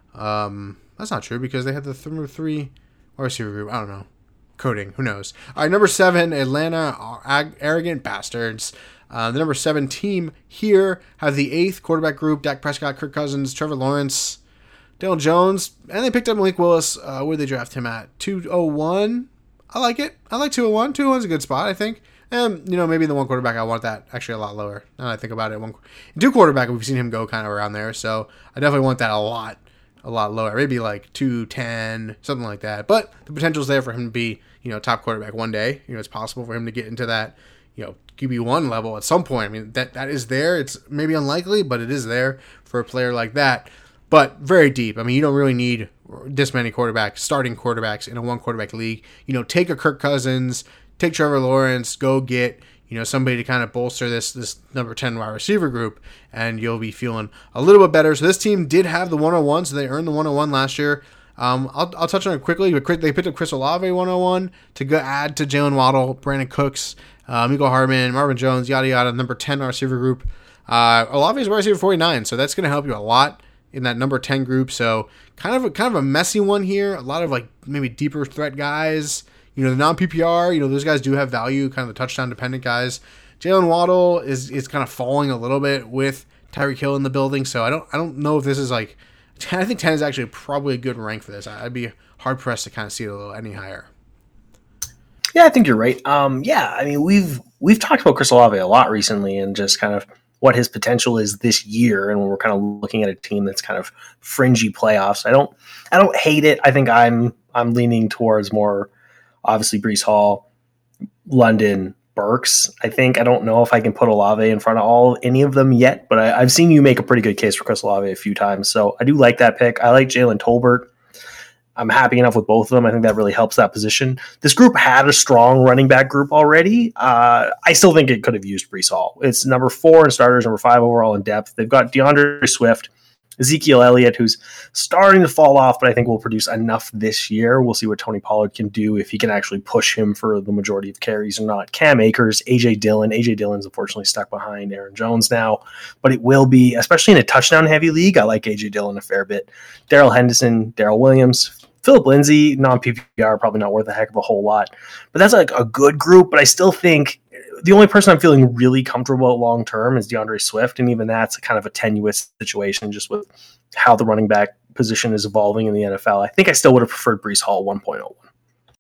Um, That's not true because they had the th- number three wide receiver group. I don't know. Coding. Who knows? All right, number seven, Atlanta Ag- Arrogant Bastards. Uh, the number seven team here have the eighth quarterback group, Dak Prescott, Kirk Cousins, Trevor Lawrence, Daniel Jones, and they picked up Malik Willis. Uh, where did they draft him at? two oh one. I like it. I like two oh one. two oh one is a good spot, I think. And, you know, maybe the one quarterback, I want that actually a lot lower. Now that I think about it. One, two quarterback, we've seen him go kind of around there. So I definitely want that a lot. A lot lower, maybe like two ten, something like that. But the potential's there for him to be, you know, top quarterback one day. You know, it's possible for him to get into that, you know, Q B one level at some point. I mean, that that is there. It's maybe unlikely, but it is there for a player like that. But very deep. I mean, you don't really need this many quarterbacks, starting quarterbacks in a one quarterback league. You know, take a Kirk Cousins, take Trevor Lawrence, go get, you know, somebody to kind of bolster this this number ten wide receiver group, and you'll be feeling a little bit better. So this team did have the one oh one, so they earned the one oh one last year. Um, I'll, I'll touch on it quickly, but they picked up Chris Olave one oh one to go add to Jalen Waddle, Brandon Cooks, uh, Mecole Hardman, Marvin Jones, yada yada, number ten wide receiver group. Uh, Olave is wide receiver forty-nine, so that's going to help you a lot in that number ten group. So kind of a, kind of a messy one here. A lot of like maybe deeper threat guys. You know, the non-P P R, you know, those guys do have value, kind of the touchdown-dependent guys. Jalen Waddle is is kind of falling a little bit with Tyreek Hill in the building, so I don't I don't know if this is like... I think ten is actually probably a good rank for this. I'd be hard-pressed to kind of see it a little any higher. Yeah, I think you're right. Um, yeah, I mean, we've we've talked about Chris Olave a lot recently and just kind of what his potential is this year, and when we're kind of looking at a team that's kind of fringy playoffs. I don't I don't hate it. I think I'm I'm leaning towards more... Obviously, Breece Hall, London, Burks. I think I don't know if I can put Olave in front of all any of them yet, but I, I've seen you make a pretty good case for Chris Olave a few times. So I do like that pick. I like Jalen Tolbert. I'm happy enough with both of them. I think that really helps that position. This group had a strong running back group already. Uh, I still think it could have used Breece Hall. It's number four in starters, number five overall in depth. They've got DeAndre Swift, Ezekiel Elliott, who's starting to fall off, but I think will produce enough this year. We'll see what Tony Pollard can do, if he can actually push him for the majority of carries or not. Cam Akers, A J Dillon. A J Dillon's unfortunately stuck behind Aaron Jones now, but it will be, especially in a touchdown-heavy league, I like A J Dillon a fair bit. Darrell Henderson, Darrell Williams, Philip Lindsay, non-P P R, probably not worth a heck of a whole lot. But that's like a good group, but I still think the only person I'm feeling really comfortable long term is DeAndre Swift, and even that's a kind of a tenuous situation just with how the running back position is evolving in the N F L. I think I still would have preferred Breece Hall one point oh one.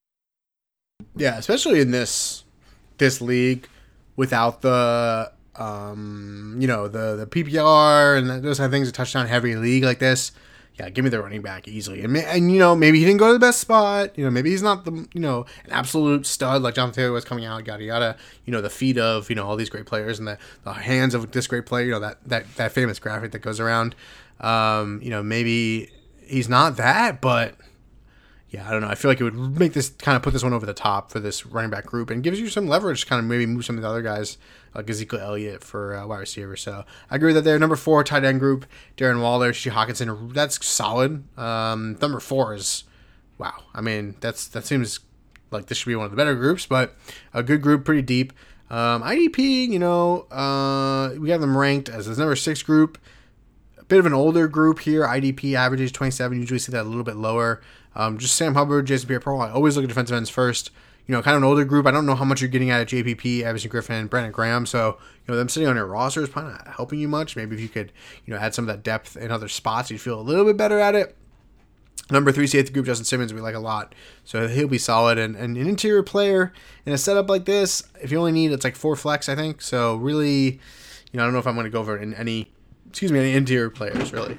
Yeah, especially in this this league without the um, you know the the P P R and those kind of things, a touchdown heavy league like this. Yeah, give me the running back easily. And, and, you know, maybe he didn't go to the best spot. You know, maybe he's not the, you know, an absolute stud like Jonathan Taylor was coming out, yada, yada. You know, the feet of, you know, all these great players and the, the hands of this great player, you know, that, that, that famous graphic that goes around. Um, you know, maybe he's not that, but, yeah, I don't know. I feel like it would make this kind of put this one over the top for this running back group and gives you some leverage to kind of maybe move some of the other guys like Ezekiel Elliott for uh, wide receiver. So I agree that they're number four tight end group. Darren Waller, T J Hawkinson, that's solid. Um, number four is wow. I mean, that's that seems like this should be one of the better groups, but a good group, pretty deep. Um, I D P, you know, uh, we have them ranked as this number six group. A bit of an older group here. I D P averages twenty-seven. Usually see that a little bit lower. Um, just Sam Hubbard, Jason Pierre-Paul. I always look at defensive ends first. You know, kind of an older group. I don't know how much you're getting out of J P P, Everson Griffin, Brandon Graham. So, you know, them sitting on your roster is probably not helping you much. Maybe if you could, you know, add some of that depth in other spots, you'd feel a little bit better at it. Number three safety group, Justin Simmons, we like a lot. So he'll be solid. And, and an interior player in a setup like this, if you only need, it's like four flex, I think. So really, you know, I don't know if I'm going to go over in any, excuse me, any interior players, really.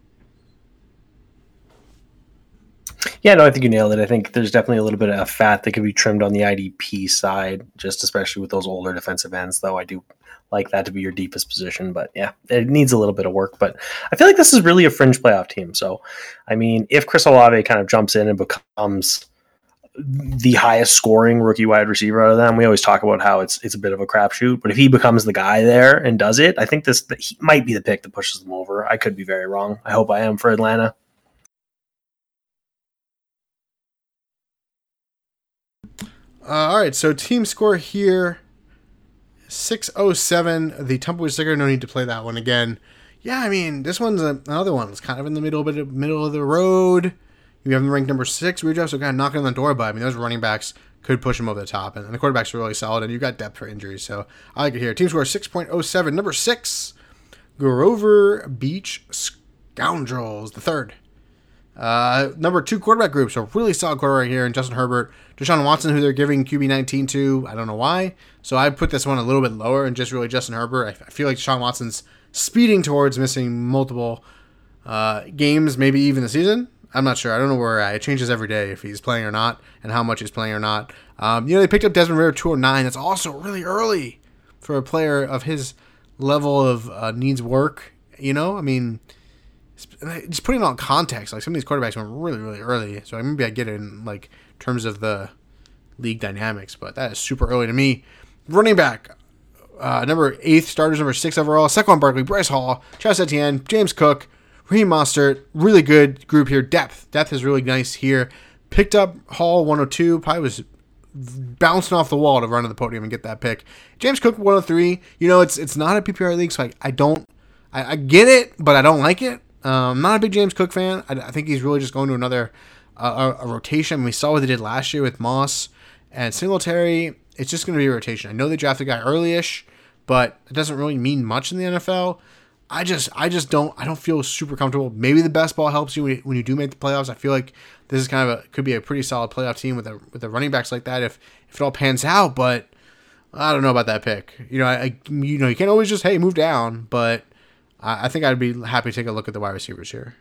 Yeah, no, I think you nailed it. I think there's definitely a little bit of fat that could be trimmed on the I D P side, just especially with those older defensive ends, though I do like that to be your deepest position. But yeah, it needs a little bit of work. But I feel like this is really a fringe playoff team. So, I mean, if Chris Olave kind of jumps in and becomes the highest scoring rookie wide receiver out of them, we always talk about how it's it's a bit of a crapshoot. But if he becomes the guy there and does it, I think this he might be the pick that pushes them over. I could be very wrong. I hope I am for Atlanta. Uh, all right, so team score here, six oh seven. The Tumbleweed sticker, no need to play that one again. Yeah, I mean, this one's a, another one. It's kind of in the middle, bit of middle of the road. You have them ranked number six. We're just kind of knocking on the door, but I mean, those running backs could push them over the top, and the quarterbacks are really solid, and you've got depth for injuries, so I like it here. Team score six point oh seven. Number six, Grover Beach Scoundrels, the third. Uh, number two quarterback groups, a really solid quarterback here, and Justin Herbert, Deshaun Watson, who they're giving Q B nineteen to. I don't know why. So I put this one a little bit lower and just really Justin Herbert. I, I feel like Deshaun Watson's speeding towards missing multiple uh, games, maybe even the season. I'm not sure. I don't know where uh, it changes every day if he's playing or not and how much he's playing or not. Um, you know, they picked up Desmond Ridder two oh nine. That's also really early for a player of his level of uh, needs work. You know, I mean, just putting it on context, like some of these quarterbacks went really, really early. So maybe I get it in like terms of the league dynamics, but that is super early to me. Running back, uh, number eighth starters, number six overall, Saquon Barkley, Bryce Hall, Travis Etienne, James Cook, Raheem Mostert. Really good group here. Depth, depth is really nice here. Picked up Hall one oh two, probably was bouncing off the wall to run to the podium and get that pick. James Cook one oh three. You know, it's it's not a P P R league, so I, I don't, I, I get it, but I don't like it. Um, not a big James Cook fan. I, I think he's really just going to another uh, a, a rotation. I mean, we saw what they did last year with Moss and Singletary. It's just going to be a rotation. I know they drafted a guy early-ish, but it doesn't really mean much in the N F L. I just, I just don't, I don't feel super comfortable. Maybe the best ball helps you when, you when you do make the playoffs. I feel like this is kind of a could be a pretty solid playoff team with a, with the running backs like that if if it all pans out. But I don't know about that pick. You know, I, I you know you can't always just hey move down, but I think I'd be happy to take a look at the wide receivers here.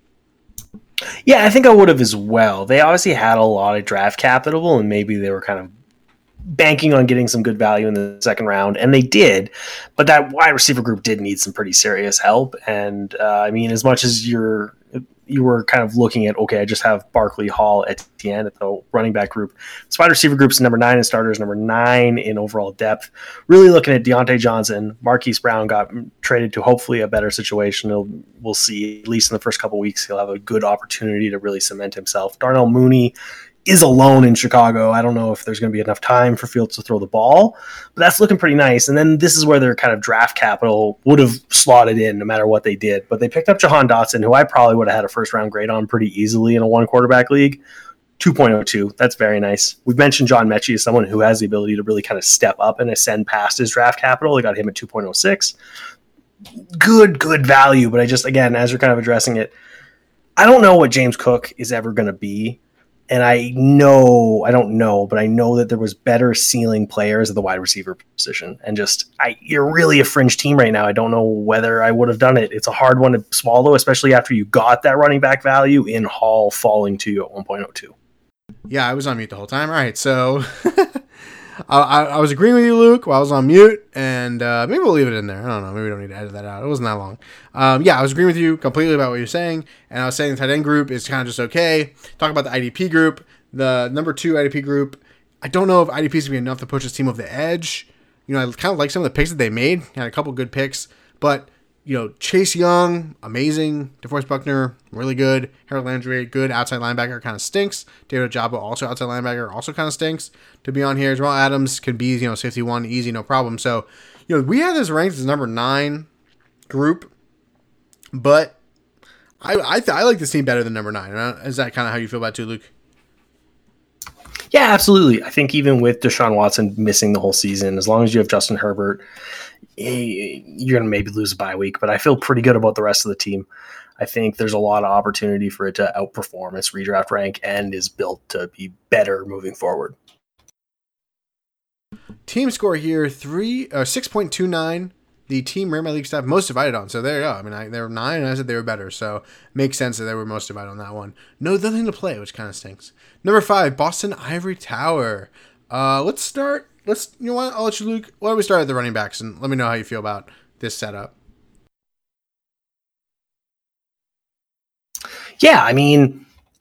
Yeah, I think I would have as well. They obviously had a lot of draft capital, and maybe they were kind of banking on getting some good value in the second round, and they did. But that wide receiver group did need some pretty serious help. And uh, I mean, as much as you're you were kind of looking at, okay, I just have Barkley, Hall, Etienne at the running back group. The wide receiver group's number nine in starters, number nine in overall depth. Really looking at Deontay Johnson. Marquise Brown got traded to hopefully a better situation. He'll, we'll see, at least in the first couple of weeks, he'll have a good opportunity to really cement himself. Darnell Mooney is alone in Chicago. I don't know if there's going to be enough time for Fields to throw the ball, but that's looking pretty nice. And then this is where their kind of draft capital would have slotted in no matter what they did. But they picked up Jahan Dotson, who I probably would have had a first round grade on pretty easily in a one quarterback league. two point oh two. That's very nice. We've mentioned John Mechie as someone who has the ability to really kind of step up and ascend past his draft capital. They got him at two point oh six. Good, good value. But I just, again, as you're kind of addressing it, I don't know what James Cook is ever going to be. And I know, I don't know, but I know that there was better ceiling players at the wide receiver position. And just, I, you're really a fringe team right now. I don't know whether I would have done it. It's a hard one to swallow, especially after you got that running back value in Hall falling to you at one point oh two. Yeah, I was on mute the whole time. All right, so I, I, I was agreeing with you, Luke, while I was on mute, and uh, maybe we'll leave it in there. I don't know. Maybe we don't need to edit that out. It wasn't that long. Um, yeah, I was agreeing with you completely about what you're saying, and I was saying the tight end group is kind of just okay. Talk about the I D P group. The number two I D P group, I don't know if I D P is going to be enough to push this team over the edge. You know, I kind of like some of the picks that they made. Had a couple good picks, but you know, Chase Young, amazing. DeForest Buckner, really good. Harold Landry, good. Outside linebacker, kind of stinks. David Ojabo, also outside linebacker, also kind of stinks to be on here. Jamal Adams can be, you know, safety one, easy, no problem. So, you know, we have this ranked as number nine group, but I I, th- I like this team better than number nine. Is that kind of how you feel about it too, Luke? Yeah, absolutely. I think even with Deshaun Watson missing the whole season, as long as you have Justin Herbert, you're going to maybe lose a bye week, but I feel pretty good about the rest of the team. I think there's a lot of opportunity for it to outperform its redraft rank and is built to be better moving forward. Team score here, three or six point two nine. The team Rare My League staff most divided on. So there you go. I mean, I, they were nine, and I said they were better. So makes sense that they were most divided on that one. No, nothing to play, which kind of stinks. Number five, Boston Ivory Tower. Uh, let's start. Let's. You know what? I'll let you, Luke. Why don't we start at the running backs and let me know how you feel about this setup. Yeah, I mean,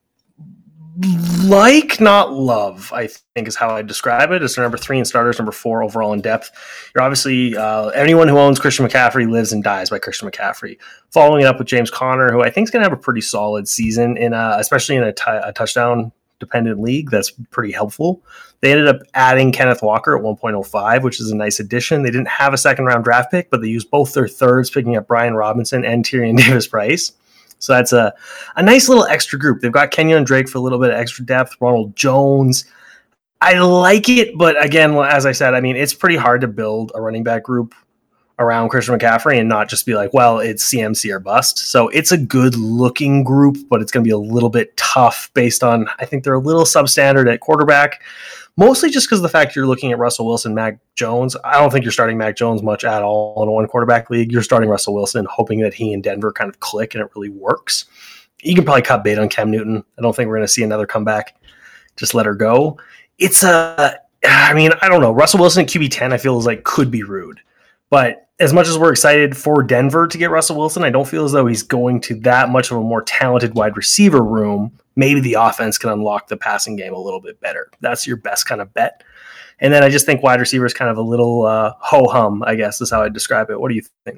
like, not love, I think is how I describe it. It's number three in starters, number four overall in depth. You're obviously, uh, anyone who owns Christian McCaffrey lives and dies by Christian McCaffrey. Following it up with James Conner, who I think is going to have a pretty solid season, in a, especially in a, t- a touchdown-dependent league. That's pretty helpful. They ended up adding Kenneth Walker at one point oh five, which is a nice addition. They didn't have a second-round draft pick, but they used both their thirds, picking up Brian Robinson and Tyrion Davis-Price. So that's a, a nice little extra group. They've got Kenyon Drake for a little bit of extra depth, Ronald Jones. I like it, but again, as I said, I mean, it's pretty hard to build a running back group around Christian McCaffrey and not just be like, well, it's C M C or bust. So it's a good-looking group, but it's going to be a little bit tough based on, I think they're a little substandard at quarterback, mostly just because of the fact you're looking at Russell Wilson, Mac Jones. I don't think you're starting Mac Jones much at all in a one-quarterback league. You're starting Russell Wilson, hoping that he and Denver kind of click and it really works. You can probably cut bait on Cam Newton. I don't think we're going to see another comeback. Just let her go. It's a, I mean, I don't know. Russell Wilson at Q B ten, I feel is like could be rude. But as much as we're excited for Denver to get Russell Wilson, I don't feel as though he's going to that much of a more talented wide receiver room. Maybe the offense can unlock the passing game a little bit better. That's your best kind of bet. And then I just think wide receiver is kind of a little uh, ho-hum, I guess is how I describe it. What do you think?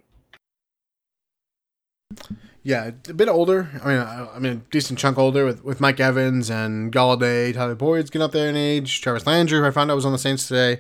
Yeah, a bit older. I mean, I, I mean, a decent chunk older with, with Mike Evans and Galladay, Tyler Boyd's getting up there in age. Travis Landry, who I found out was on the Saints today.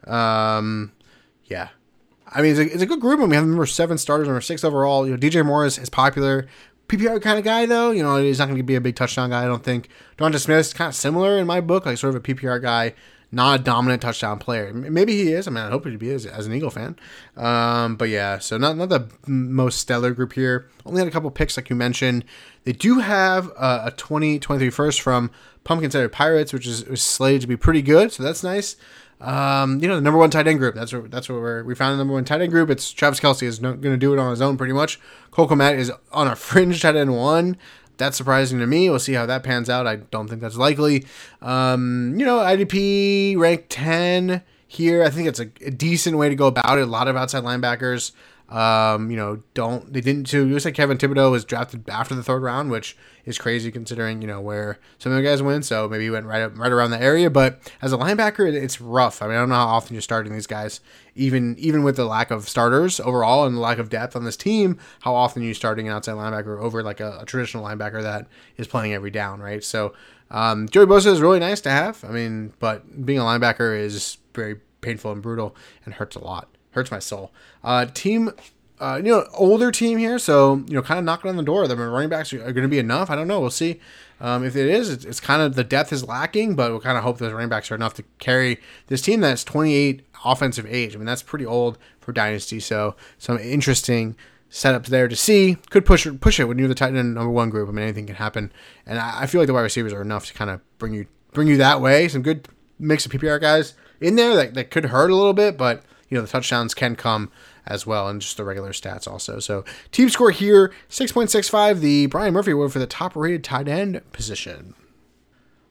Um, yeah. I mean, it's a, it's a good group, and we have number seven starters, number six overall. You know, D J Morris is popular. P P R kind of guy, though. You know, he's not going to be a big touchdown guy, I don't think. Devonta Smith is kind of similar in my book, like sort of a P P R guy, not a dominant touchdown player. Maybe he is. I mean, I hope he'd be as, as an Eagle fan. Um, but yeah, so not, not the most stellar group here. Only had a couple picks, like you mentioned. They do have uh, a twenty twenty-three first from Pumpkin Cider Pirates, which is, is slated to be pretty good, so that's nice. Um, you know, the number one tight end group. That's what that's what we're, we found the number one tight end group. It's Travis Kelce is no, going to do it on his own pretty much. Cole Kmet is on a fringe tight end one. That's surprising to me. We'll see how that pans out. I don't think that's likely. Um, you know, I D P ranked ten here. I think it's a, a decent way to go about it. A lot of outside linebackers. Um, you know, don't they didn't too. It looks like Kevin Thibodeau was drafted after the third round, which is crazy considering you know where some of the guys went. So maybe he went right up, right around the area. But as a linebacker, it's rough. I mean, I don't know how often you're starting these guys, even even with the lack of starters overall and the lack of depth on this team. How often are you starting an outside linebacker over like a, a traditional linebacker that is playing every down, right? So um, Joey Bosa is really nice to have. I mean, but being a linebacker is very painful and brutal and hurts a lot. Hurts my soul. Uh, team, uh, you know, older team here, so you know, kind of knocking on the door. The running backs are, are going to be enough. I don't know. We'll see. Um, if it is, it's, it's kind of the depth is lacking, but we'll kind of hope those running backs are enough to carry this team that's twenty-eight offensive age. I mean, that's pretty old for Dynasty. So some interesting setups there to see. Could push it, push it when you're the tight end number one group. I mean, anything can happen, and I, I feel like the wide receivers are enough to kind of bring you bring you that way. Some good mix of P P R guys in there that, that could hurt a little bit, but you know, the touchdowns can come as well, and just the regular stats also. So team score here, six point six five, the Brian Murphy Award for the top-rated tight end position.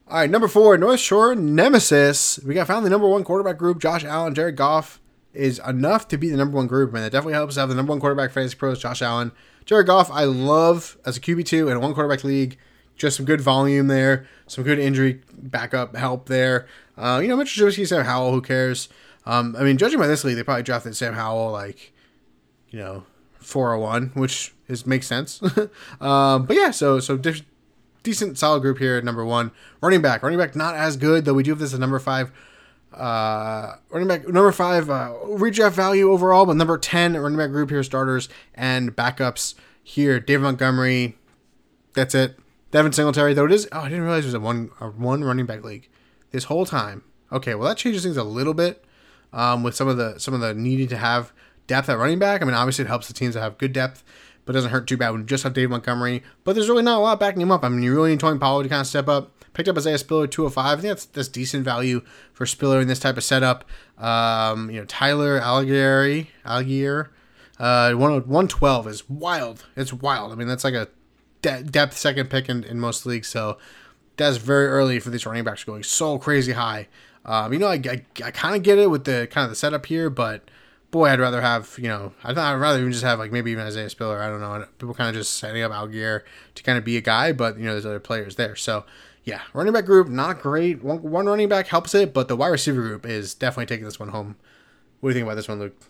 All right, number four, North Shore Nemesis. We got found the number one quarterback group. Josh Allen, Jared Goff is enough to be the number one group, man. It definitely helps to have the number one quarterback for Fantasy Pros, Josh Allen. Jared Goff, I love as a Q B two in a one quarterback league. Just some good volume there, some good injury backup help there. Uh, you know, Mitchell Trubisky, Sam Howell, who cares? Um, I mean, judging by this league, they probably drafted Sam Howell like, you know, four oh one, which is makes sense. um, but yeah, so so diff- decent, solid group here at number one. Running back, running back not as good, though we do have this at number five. Uh, running back number five, uh, redraft value overall, but number ten running back group here, starters and backups here. David Montgomery, that's it. Devin Singletary, though it is. Oh, I didn't realize it was a one a one running back league this whole time. Okay, well that changes things a little bit um, with some of the some of the needing to have depth at running back. I mean, obviously it helps the teams that have good depth, but it doesn't hurt too bad when you just have David Montgomery. But there's really not a lot backing him up. I mean, you really need Tony Pollard to kind of step up. Picked up Isaiah Spiller, two oh five. I think that's, that's decent value for Spiller in this type of setup. Um, you know, Tyler Algier, Algier, uh, one twelve is wild. It's wild. I mean, that's like a de- depth second pick in, in most leagues. So that's very early for these running backs going so crazy high. Um, you know, I, I, I kind of get it with the kind of the setup here, but boy, I'd rather have, you know, I thought I'd rather even just have like maybe even Isaiah Spiller. I don't know. People kind of just setting up Algier to kind of be a guy, but you know, there's other players there. So yeah, running back group, not great. One, one running back helps it, but the wide receiver group is definitely taking this one home. What do you think about this one, Luke?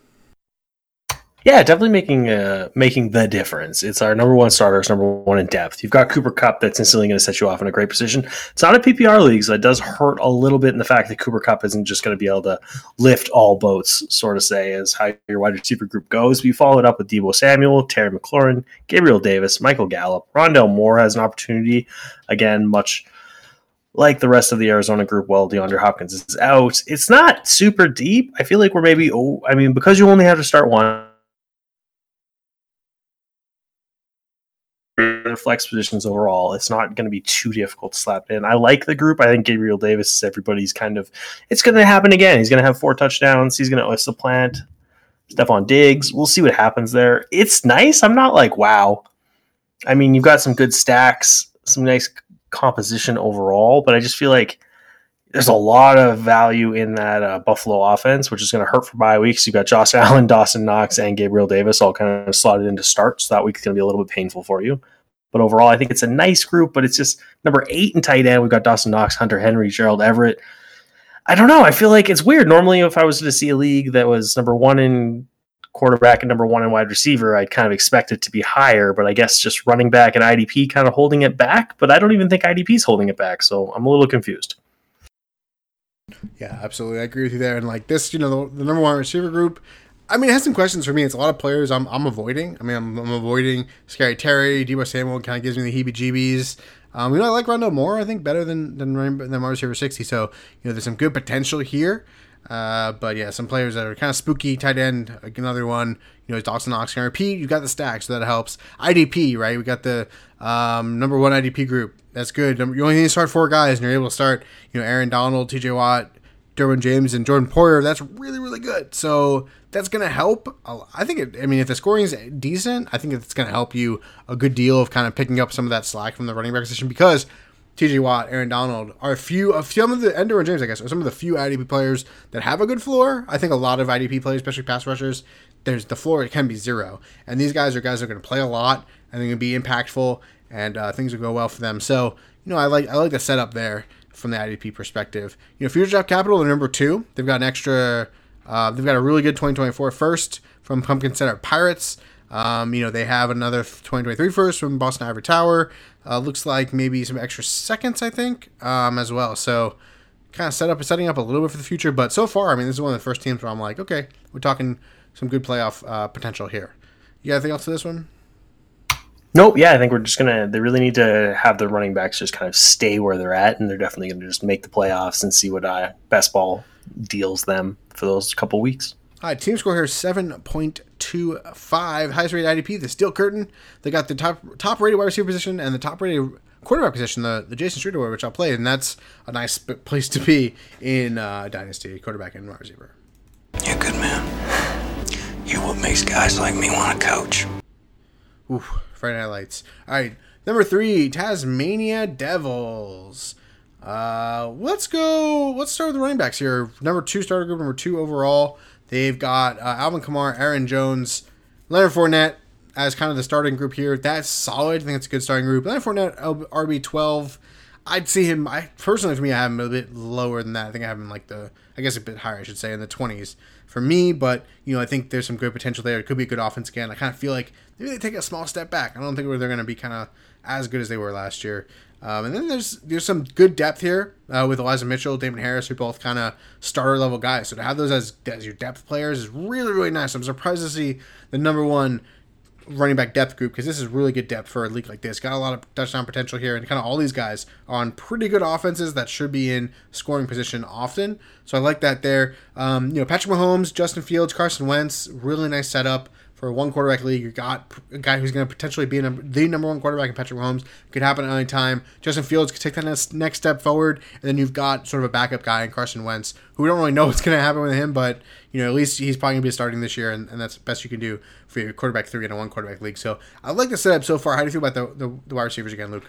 Yeah, definitely making uh, making the difference. It's our number one starter. It's number one in depth. You've got Cooper Kupp that's instantly going to set you off in a great position. It's not a P P R league, so it does hurt a little bit in the fact that Cooper Kupp isn't just going to be able to lift all boats, sort of say, as how your wide receiver group goes. But you follow it up with Deebo Samuel, Terry McLaurin, Gabriel Davis, Michael Gallup. Rondale Moore has an opportunity. Again, much like the rest of the Arizona group, well, DeAndre Hopkins is out. It's not super deep. I feel like we're maybe, oh, I mean, because you only have to start one, flex positions overall, it's not going to be too difficult to slap in. I like the group. I think Gabriel Davis is everybody's kind of, it's going to happen again. He's going to have four touchdowns. He's going to supplant Stephon Diggs. We'll see what happens there. It's nice. I'm not like, wow. I mean, you've got some good stacks, some nice composition overall, but I just feel like there's a lot of value in that uh, Buffalo offense, which is going to hurt for bye weeks. You've got Josh Allen, Dawson Knox, and Gabriel Davis all kind of slotted into starts. So that week's going to be a little bit painful for you. But overall, I think it's a nice group, but it's just number eight in tight end. We've got Dawson Knox, Hunter Henry, Gerald Everett. I don't know. I feel like it's weird. Normally, if I was to see a league that was number one in quarterback and number one in wide receiver, I'd kind of expect it to be higher, but I guess just running back and I D P kind of holding it back, but I don't even think I D P is holding it back, so I'm a little confused. Yeah, absolutely. I agree with you there. And like this, you know, the, the number one receiver group, I mean, it has some questions for me. It's a lot of players I'm I'm avoiding. I mean, I'm, I'm avoiding Scary Terry, Deebo Samuel kind of gives me the heebie-jeebies. Um, you know, I like Rondale Moore, I think, better than than, than wide receiver sixty, so, you know, there's some good potential here. Uh, but yeah, some players that are kind of spooky. Tight end, like another one, you know, Dawson Knox can repeat. You've got the stack, so that helps. I D P, right? We got the um, number one I D P group. That's good. You only need to start four guys, and you're able to start, you know, Aaron Donald, T J Watt, Derwin James, and Jordan Poyer. That's really, really good. So that's going to help. I think, it, I mean, if the scoring is decent, I think it's going to help you a good deal of kind of picking up some of that slack from the running back position, because T J Watt, Aaron Donald are a few, a few of the, and Derwin James, I guess, are some of the few I D P players that have a good floor. I think a lot of I D P players, especially pass rushers, there's the floor, it can be zero. And these guys are guys that are going to play a lot, and they're going to be impactful, and uh, things will go well for them. So, you know, I like I like the setup there from the I D P perspective. You know, Future Draft Capital, they're number two. They've got an extra, uh, they've got a really good twenty twenty-four first from Pumpkin Center Pirates. Um, you know, they have another twenty twenty-three first from Boston Ivory Tower. Uh, looks like maybe some extra seconds, I think, um, as well. So kind of set up, setting up a little bit for the future. But so far, I mean, this is one of the first teams where I'm like, okay, we're talking some good playoff uh, potential here. You got anything else to this one? Nope. Yeah, I think we're just going to – they really need to have the running backs just kind of stay where they're at, and they're definitely going to just make the playoffs and see what uh, best ball deals them for those couple weeks. All right, team score here seven point two five. Highest rated I D P, the Steel Curtain. They got the top top rated wide receiver position and the top rated quarterback position, the, the Jason Streeter, which I'll play, and that's a nice place to be in uh, Dynasty, quarterback and wide receiver. You're good, man. You're what makes guys like me want to coach. Oof, Friday Night Lights. All right, number three, Tasmania Devils. Uh, let's go. Let's start with the running backs here. Number two starter group, number two overall. They've got uh, Alvin Kamara, Aaron Jones, Leonard Fournette as kind of the starting group here. That's solid. I think it's a good starting group. Leonard Fournette, R B twelve. I'd see him. I personally, for me, I have him a bit lower than that. I think I have him like the, I guess a bit higher, I should say, in the twenties for me. But you know, I think there's some good potential there. It could be a good offense again. I kind of feel like maybe they take a small step back. I don't think they're going to be kind of as good as they were last year. Um, and then there's there's some good depth here uh, with Elijah Mitchell, Damon Harris, who are both kind of starter level guys. So to have those as as your depth players is really really nice. I'm surprised to see the number one running back depth group, because this is really good depth for a league like this. Got a lot of touchdown potential here, and kind of all these guys are on pretty good offenses that should be in scoring position often. So I like that there. Um, you know, Patrick Mahomes, Justin Fields, Carson Wentz, really nice setup for a one quarterback league. You got a guy who's going to potentially be number, the number one quarterback in Patrick Mahomes. Could happen at any time. Justin Fields could take that next, next step forward, and then you've got sort of a backup guy in Carson Wentz, who we don't really know what's going to happen with him, but you know, at least he's probably going to be starting this year, and, and that's the best you can do for your quarterback three in a one quarterback league. So I like the setup so far. How do you feel about the, the, the wide receivers again, Luke?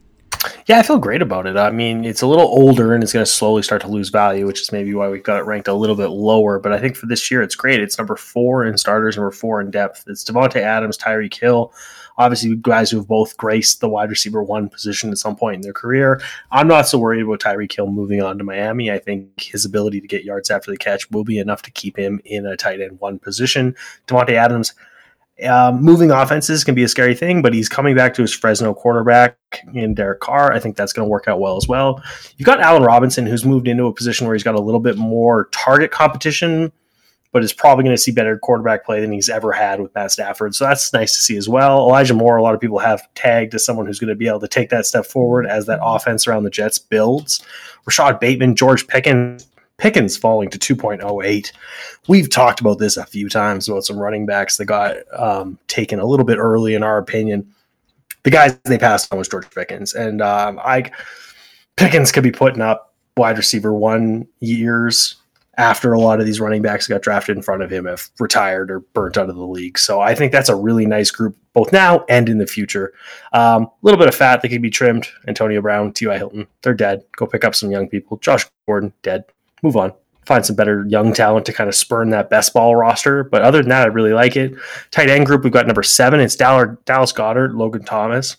Yeah, I feel great about it. I mean, it's a little older and it's going to slowly start to lose value, which is maybe why we've got it ranked a little bit lower. But I think for this year, it's great. It's number four in starters, number four in depth. It's Devontae Adams, Tyreek Hill. Obviously, guys who have both graced the wide receiver one position at some point in their career. I'm not so worried about Tyreek Hill moving on to Miami. I think his ability to get yards after the catch will be enough to keep him in a tight end one position. Devontae Adams, Um, moving offenses can be a scary thing, but he's coming back to his Fresno quarterback in Derek Carr. I think that's going to work out well as well. You've got Allen Robinson, who's moved into a position where he's got a little bit more target competition, but is probably going to see better quarterback play than he's ever had with Matt Stafford. So that's nice to see as well. Elijah Moore, a lot of people have tagged as someone who's going to be able to take that step forward as that offense around the Jets builds. Rashad Bateman, George Pickens, Pickens falling to two point oh eight. We've talked about this a few times about some running backs that got um, taken a little bit early, in our opinion. The guys they passed on was George Pickens. And um, I Pickens could be putting up wide receiver one years after a lot of these running backs got drafted in front of him have retired or burnt out of the league. So I think that's a really nice group, both now and in the future. A um, little bit of fat that can be trimmed. Antonio Brown, T Y. Hilton, they're dead. Go pick up some young people. Josh Gordon, dead. Move on. Find some better young talent to kind of spurn that best ball roster. But other than that, I really like it. Tight end group, we've got number seven. It's Dallas Goedert, Logan Thomas.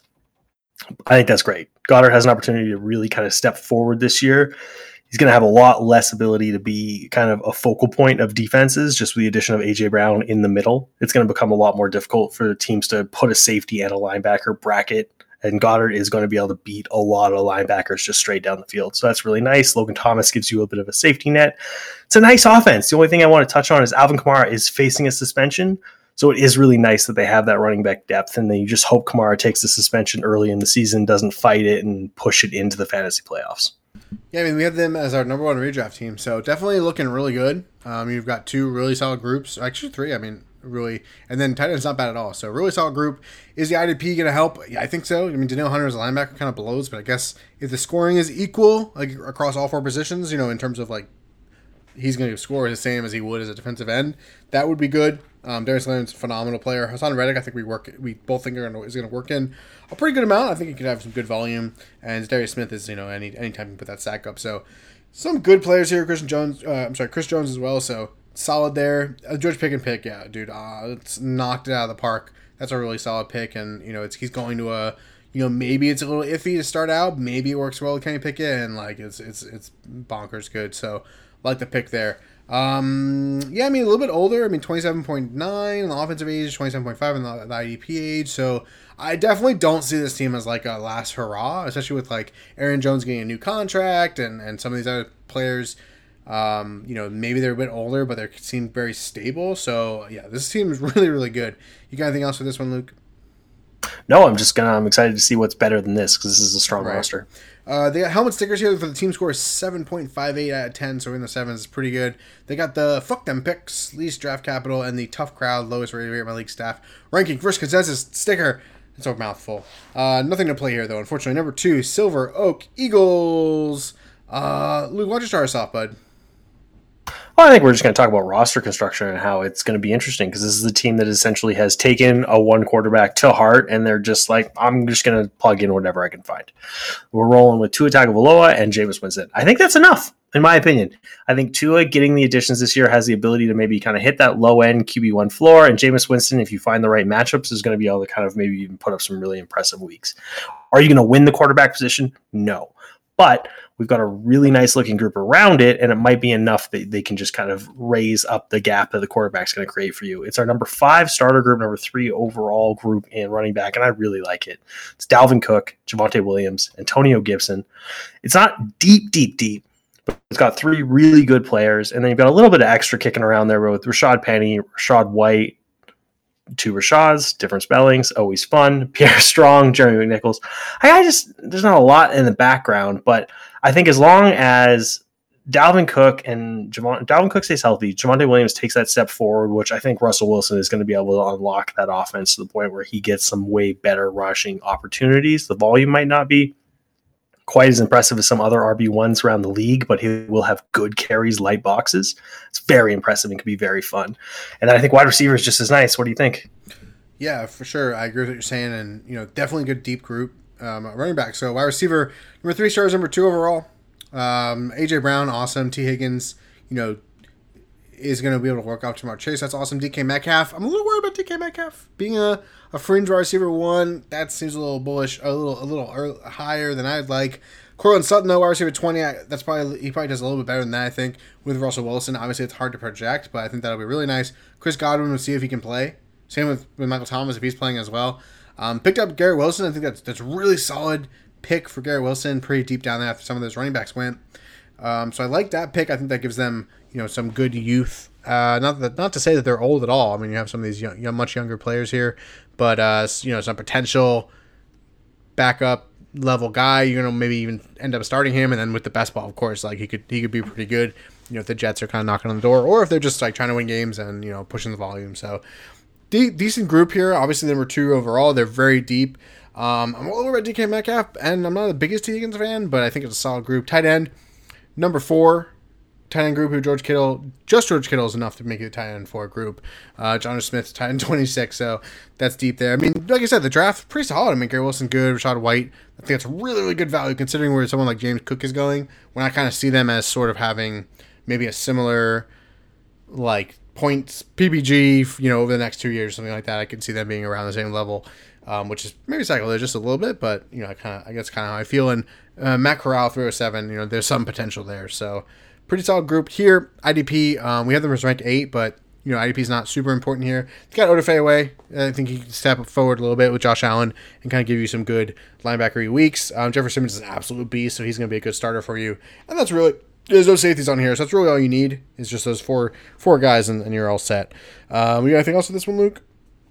I think that's great. Goddard has an opportunity to really kind of step forward this year. He's going to have a lot less ability to be kind of a focal point of defenses just with the addition of A J Brown in the middle. It's going to become a lot more difficult for teams to put a safety and a linebacker bracket, and Goddard is going to be able to beat a lot of linebackers just straight down the field. So that's really nice. Logan Thomas gives you a bit of a safety net. It's a nice offense. The only thing I want to touch on is Alvin Kamara is facing a suspension. So it is really nice that they have that running back depth, and then you just hope Kamara takes the suspension early in the season, doesn't fight it, and push it into the fantasy playoffs. Yeah, I mean, we have them as our number one redraft team, so definitely looking really good. Um, you've got two really solid groups, actually three, I mean, really, and then tight end's not bad at all. So really solid group. Is the I D P going to help? Yeah, I think so. I mean, Danielle Hunter as a linebacker kind of blows, but I guess if the scoring is equal, like across all four positions, you know, in terms of like he's going to score the same as he would as a defensive end, that would be good. Um, Darius Leonard's a phenomenal player. Hassan Reddick, I think we work, we both think are gonna, is going to work in a pretty good amount. I think he could have some good volume. And Darius Smith is, you know, any anytime you can put that sack up. So some good players here. Christian Jones, uh, I'm sorry, Chris Jones as well. So solid there. Uh, George Pickens pick, yeah, dude, uh, it's knocked it out of the park. That's a really solid pick, and you know, it's he's going to a, you know, maybe it's a little iffy to start out. Maybe it works well with Kenny Pickett, and like it's it's it's bonkers good. So like the pick there. Um, yeah, I mean, a little bit older. I mean, twenty-seven point nine on the offensive age, twenty-seven point five on the, the I D P age. So I definitely don't see this team as like a last hurrah, especially with like Aaron Jones getting a new contract and, and some of these other players. Um, you know, maybe they're a bit older, but they seem very stable. So yeah, this team is really, really good. You got anything else for this one, Luke? No, I'm just gonna. I'm excited to see what's better than this because this is a strong right. roster. Uh, they got helmet stickers here for the team score is seven point five eight out of ten, so in the sevens is pretty good. They got the fuck them picks, least draft capital, and the tough crowd, lowest rated rate of my league staff ranking. First consensus sticker. It's a mouthful. Uh, nothing to play here though, unfortunately. Number two, Silver Oak Eagles. Uh, Luke, why don't you start us off, bud? Well, I think we're just going to talk about roster construction and how it's going to be interesting because this is a team that essentially has taken a one quarterback to heart, and they're just like, I'm just going to plug in whatever I can find. We're rolling with Tua Tagovailoa and Jameis Winston. I think that's enough, in my opinion. I think Tua getting the additions this year has the ability to maybe kind of hit that low-end Q B one floor, and Jameis Winston, if you find the right matchups, is going to be able to kind of maybe even put up some really impressive weeks. Are you going to win the quarterback position? No. But we've got a really nice looking group around it, and it might be enough that they can just kind of raise up the gap that the quarterback's going to create for you. It's our number five starter group, number three overall group in running back, and I really like it. It's Dalvin Cook, Javonte Williams, Antonio Gibson. It's not deep, deep, deep, but it's got three really good players, and then you've got a little bit of extra kicking around there with Rashad Penny, Rashad White, two Rashads, different spellings, always fun. Pierre Strong, Jeremy McNichols. I, I just, there's not a lot in the background, but I think as long as Dalvin Cook and Javon, Dalvin Cook stays healthy, Javonte Williams takes that step forward, which I think Russell Wilson is going to be able to unlock that offense to the point where he gets some way better rushing opportunities. The volume might not be quite as impressive as some other R B ones around the league, but he will have good carries, light boxes. It's very impressive and can be very fun. And then I think wide receiver is just as nice. What do you think? Yeah, for sure. I agree with what you're saying, and you know, definitely a good deep group. Um, running back. So wide receiver, number three stars, number two overall. Um, A J Brown, awesome. T Higgins, you know, is going to be able to work out Jamar Chase. That's awesome. D K Metcalf. I'm a little worried about D K Metcalf being a, a fringe wide receiver one. That seems a little bullish, a little a little early, higher than I'd like. Cortland Sutton, though, wide receiver twenty. I, that's probably he probably does a little bit better than that. I think with Russell Wilson. Obviously, it's hard to project, but I think that'll be really nice. Chris Godwin, we'll see if he can play. Same with, with Michael Thomas if he's playing as well. Um, picked up Garrett Wilson. I think that's that's really solid pick for Garrett Wilson. Pretty deep down there after some of those running backs went. Um, so I like that pick. I think that gives them, you know, some good youth. Uh, not that, not to say that they're old at all. I mean, you have some of these young, young much younger players here, but uh, you know, some potential backup level guy. You're gonna maybe even end up starting him, and then with the best ball, of course, like he could he could be pretty good. You know, if the Jets are kind of knocking on the door, or if they're just like trying to win games and you know pushing the volume. So de- decent group here. Obviously, number two overall. They're very deep. Um, I'm all over at D K Metcalf, and I'm not the biggest T Higgins fan, but I think it's a solid group. Tight end, number four. Tight end group who George Kittle, just George Kittle is enough to make it a tight end four group. Uh, Jonnu Smith's tight end twenty-six, so that's deep there. I mean, like I said, the draft pretty solid. I mean, Garrett Wilson good, Rashad White. I think that's really, really good value considering where someone like James Cook is going. When I kind of see them as sort of having maybe a similar like points P P G, you know, over the next two years, something like that. I could see them being around the same level, um, which is maybe psycho just a little bit, but you know, I kind of I guess kind of how I feel. And uh, Matt Corral three oh seven, you know, there's some potential there, so. Pretty solid group here. I D P, um, we have them as ranked eight, but you know I D P is not super important here. They got Odafe away. I think he can step forward a little bit with Josh Allen and kind of give you some good linebacker weeks. Um, Jeffrey Simmons is an absolute beast, so he's going to be a good starter for you. And that's really there's no safeties on here, so that's really all you need. It's just those four four guys, and, and you're all set. Um, you got anything else with this one, Luke?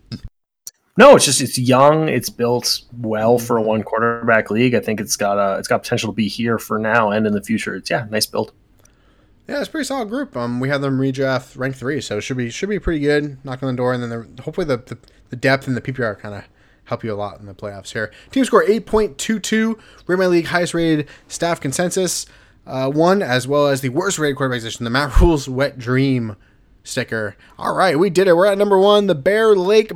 No, it's just it's young. It's built well for a one quarterback league. I think it's got a it's got potential to be here for now and in the future. It's yeah, nice build. Yeah, it's a pretty solid group. Um, we have them redraft ranked three, so it should be should be pretty good. Knocking on the door, and then hopefully the, the the depth and the P P R kind of help you a lot in the playoffs here. Team score eight point two two. We're my league highest rated staff consensus uh, one, as well as the worst rated quarterback position, the Matt Rules Wet Dream sticker. All right, we did it. We're at number one, the Bear Lake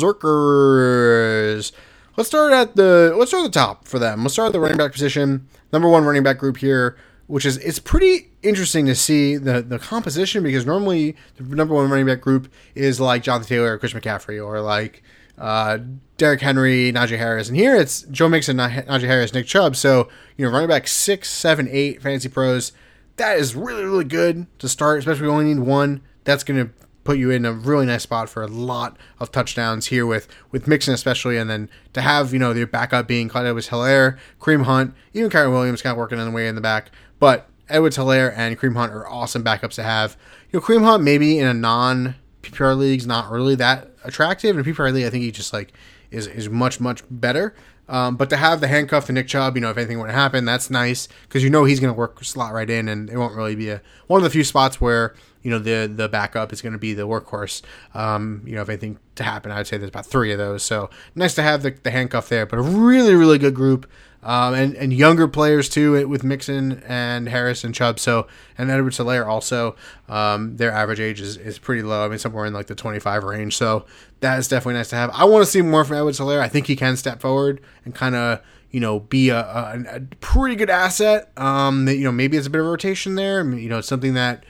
Berserkers. Let's start at the let's start at the top for them. We'll start at the running back position. Number one running back group here, which is it's pretty interesting to see the, the composition because normally the number one running back group is like Jonathan Taylor or Chris McCaffrey or like uh, Derrick Henry, Najee Harris. And here it's Joe Mixon, Najee Harris, Nick Chubb. So, you know, running back six, seven, eight, Fantasy Pros, that is really, really good to start, especially if we only need one. That's going to put you in a really nice spot for a lot of touchdowns here with, with Mixon especially. And then to have, you know, their backup being Clyde Edwards-Helaire, Kareem Hunt, even Kyren Williams kind of working on the way in the back. But Edwards-Helaire and Kareem Hunt are awesome backups to have. You know, Kareem Hunt maybe in a non-P P R league is not really that attractive. In a P P R league, I think he just like is is much much better. Um, but to have the handcuff to Nick Chubb, you know, if anything were to happen, that's nice because you know he's going to work slot right in, and it won't really be a one of the few spots where you know the the backup is going to be the workhorse. Um, you know, if anything to happen, I'd say there's about three of those. So nice to have the, the handcuff there, but a really really good group. Um, and, and younger players too with Mixon and Harris and Chubb. So and Edwards-Helaire also, um, their average age is, is pretty low. I mean, somewhere in like the twenty-five range. So that is definitely nice to have. I want to see more from Edwards-Helaire. I think he can step forward and kind of you know be a, a, a pretty good asset. Um, that, you know maybe it's a bit of a rotation there. You know, it's something that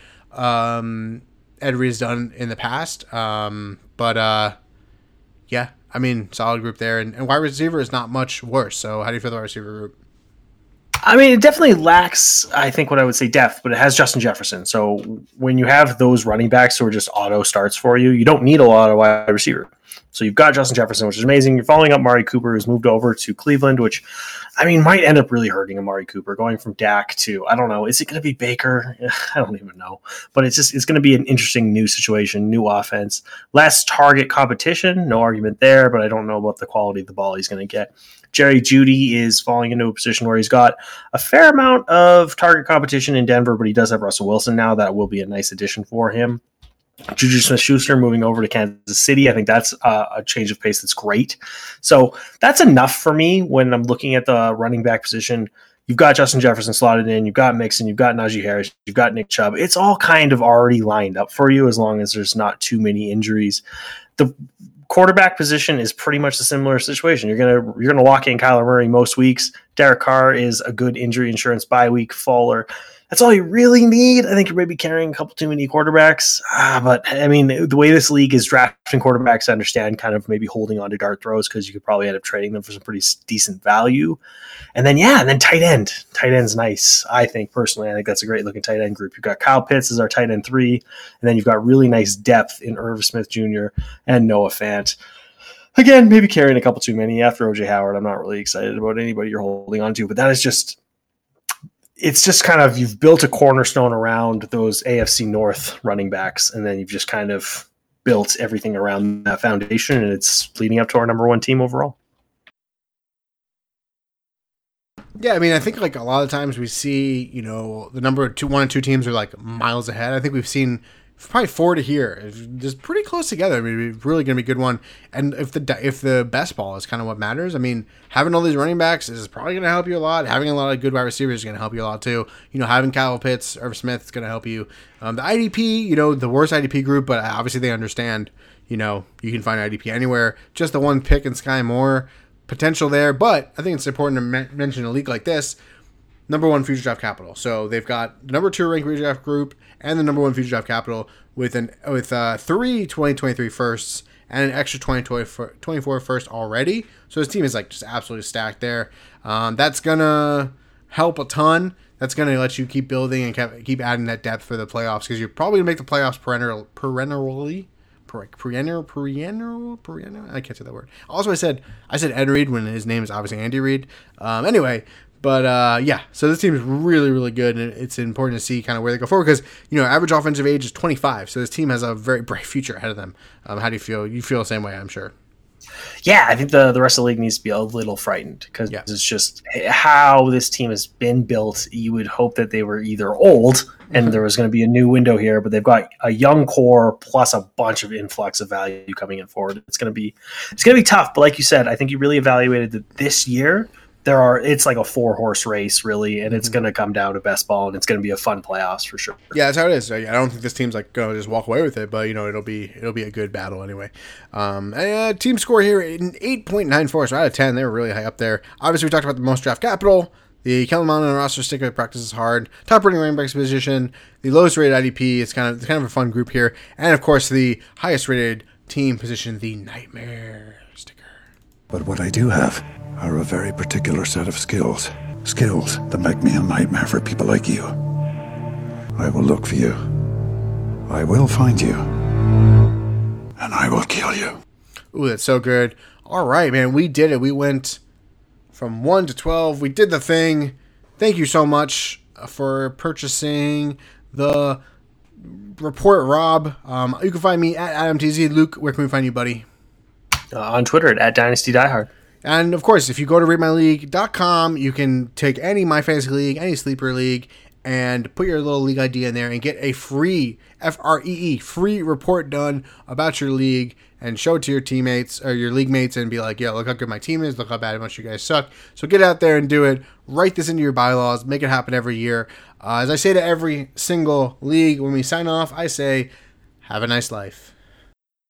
um, Ed Reed has done in the past. Um, but uh, yeah. I mean, solid group there, and, and wide receiver is not much worse. So, how do you feel about the wide receiver group? I mean, it definitely lacks, I think, what I would say depth, but it has Justin Jefferson. So, when you have those running backs who are just auto starts for you, you don't need a lot of wide receiver. So, you've got Justin Jefferson, which is amazing. You're following up Amari Cooper, who's moved over to Cleveland, which, I mean, might end up really hurting Amari Cooper, going from Dak to, I don't know, is it going to be Baker? I don't even know. But it's just, it's going to be an interesting new situation, new offense, less target competition, no argument there, but I don't know about the quality of the ball he's going to get. Jerry Jeudy is falling into a position where he's got a fair amount of target competition in Denver, but he does have Russell Wilson now. That will be a nice addition for him. Juju Smith-Schuster moving over to Kansas City. I think that's uh, a change of pace that's great. So that's enough for me when I'm looking at the running back position. You've got Justin Jefferson slotted in. You've got Mixon. You've got Najee Harris. You've got Nick Chubb. It's all kind of already lined up for you as long as there's not too many injuries. The quarterback position is pretty much a similar situation. You're gonna you're gonna lock in Kyler Murray most weeks. Derek Carr is a good injury insurance bye week faller. That's all you really need. I think you're maybe carrying a couple too many quarterbacks. Ah, but, I mean, the way this league is drafting quarterbacks, I understand kind of maybe holding on to dart throws because you could probably end up trading them for some pretty decent value. And then, yeah, and then tight end. Tight end's nice, I think, personally. I think that's a great-looking tight end group. You've got Kyle Pitts as our tight end three, and then you've got really nice depth in Irv Smith Junior and Noah Fant. Again, maybe carrying a couple too many. After O J Howard, I'm not really excited about anybody you're holding on to, but that is just – it's just kind of, you've built a cornerstone around those A F C North running backs, and then you've just kind of built everything around that foundation, and it's leading up to our number one team overall. Yeah, I mean, I think like a lot of times we see, you know, the number two, one and two teams are like miles ahead. I think we've seen probably four to here. It's just pretty close together. I mean, it's really going to be a good one. And if the if the best ball is kind of what matters, I mean, having all these running backs is probably going to help you a lot. Having a lot of good wide receivers is going to help you a lot too. You know, having Kyle Pitts, Irv Smith is going to help you. Um, the I D P, you know, the worst I D P group, but obviously they understand, you know, you can find I D P anywhere. Just the one pick and Sky Moore potential there. But I think it's important to me- mention a league like this. Number one future draft capital. So they've got the number two ranked future draft group and the number one future draft capital with an with uh, three twenty twenty-three firsts and an extra twenty twenty-four first already. So this team is like just absolutely stacked there. Um, that's gonna help a ton. That's gonna let you keep building and keep adding that depth for the playoffs because you're probably gonna make the playoffs perennial, perennially. Perennial, perennial, perennial. I can't say that word. Also, I said I said Ed Reed when his name is obviously Andy Reid. Um, anyway. But, uh, yeah, so this team is really, really good, and it's important to see kind of where they go forward because, you know, average offensive age is twenty-five, so this team has a very bright future ahead of them. Um, how do you feel? You feel the same way, I'm sure. Yeah, I think the, the rest of the league needs to be a little frightened because yeah. It's just how this team has been built. You would hope that they were either old and there was going to be a new window here, but they've got a young core plus a bunch of influx of value coming in forward. It's going to be it's going to be tough, but like you said, I think you really evaluated that this year. There are, it's like a four horse race really, and it's going to come down to best ball, and it's going to be a fun playoffs for sure. Yeah, that's how it is. I don't think this team's like going to just walk away with it, but you know, it'll be, it'll be a good battle anyway. Um, and, uh, team score here in eight point nine four, so out of ten, they were really high up there. Obviously we talked about the most draft capital, the Kellen Mond and roster sticker practices hard, top rating running backs position, the lowest rated I D P. It's kind of, it's kind of a fun group here. And of course the highest rated team position, the nightmare sticker. But what I do have are a very particular set of skills. Skills that make me a nightmare for people like you. I will look for you. I will find you. And I will kill you. Ooh, that's so good. All right, man, we did it. We went from one to twelve. We did the thing. Thank you so much for purchasing the report, Rob. Um, you can find me at Adam T Z. Luke, where can we find you, buddy? Uh, on Twitter at, at Dynasty Diehard. And of course, if you go to read my league dot com, you can take any My Fantasy League, any Sleeper League, and put your little league I D in there and get a free, F R E E, free report done about your league and show it to your teammates or your league mates and be like, yo, look how good my team is. Look how bad much you guys suck. So get out there and do it. Write this into your bylaws. Make it happen every year. Uh, as I say to every single league when we sign off, I say, have a nice life.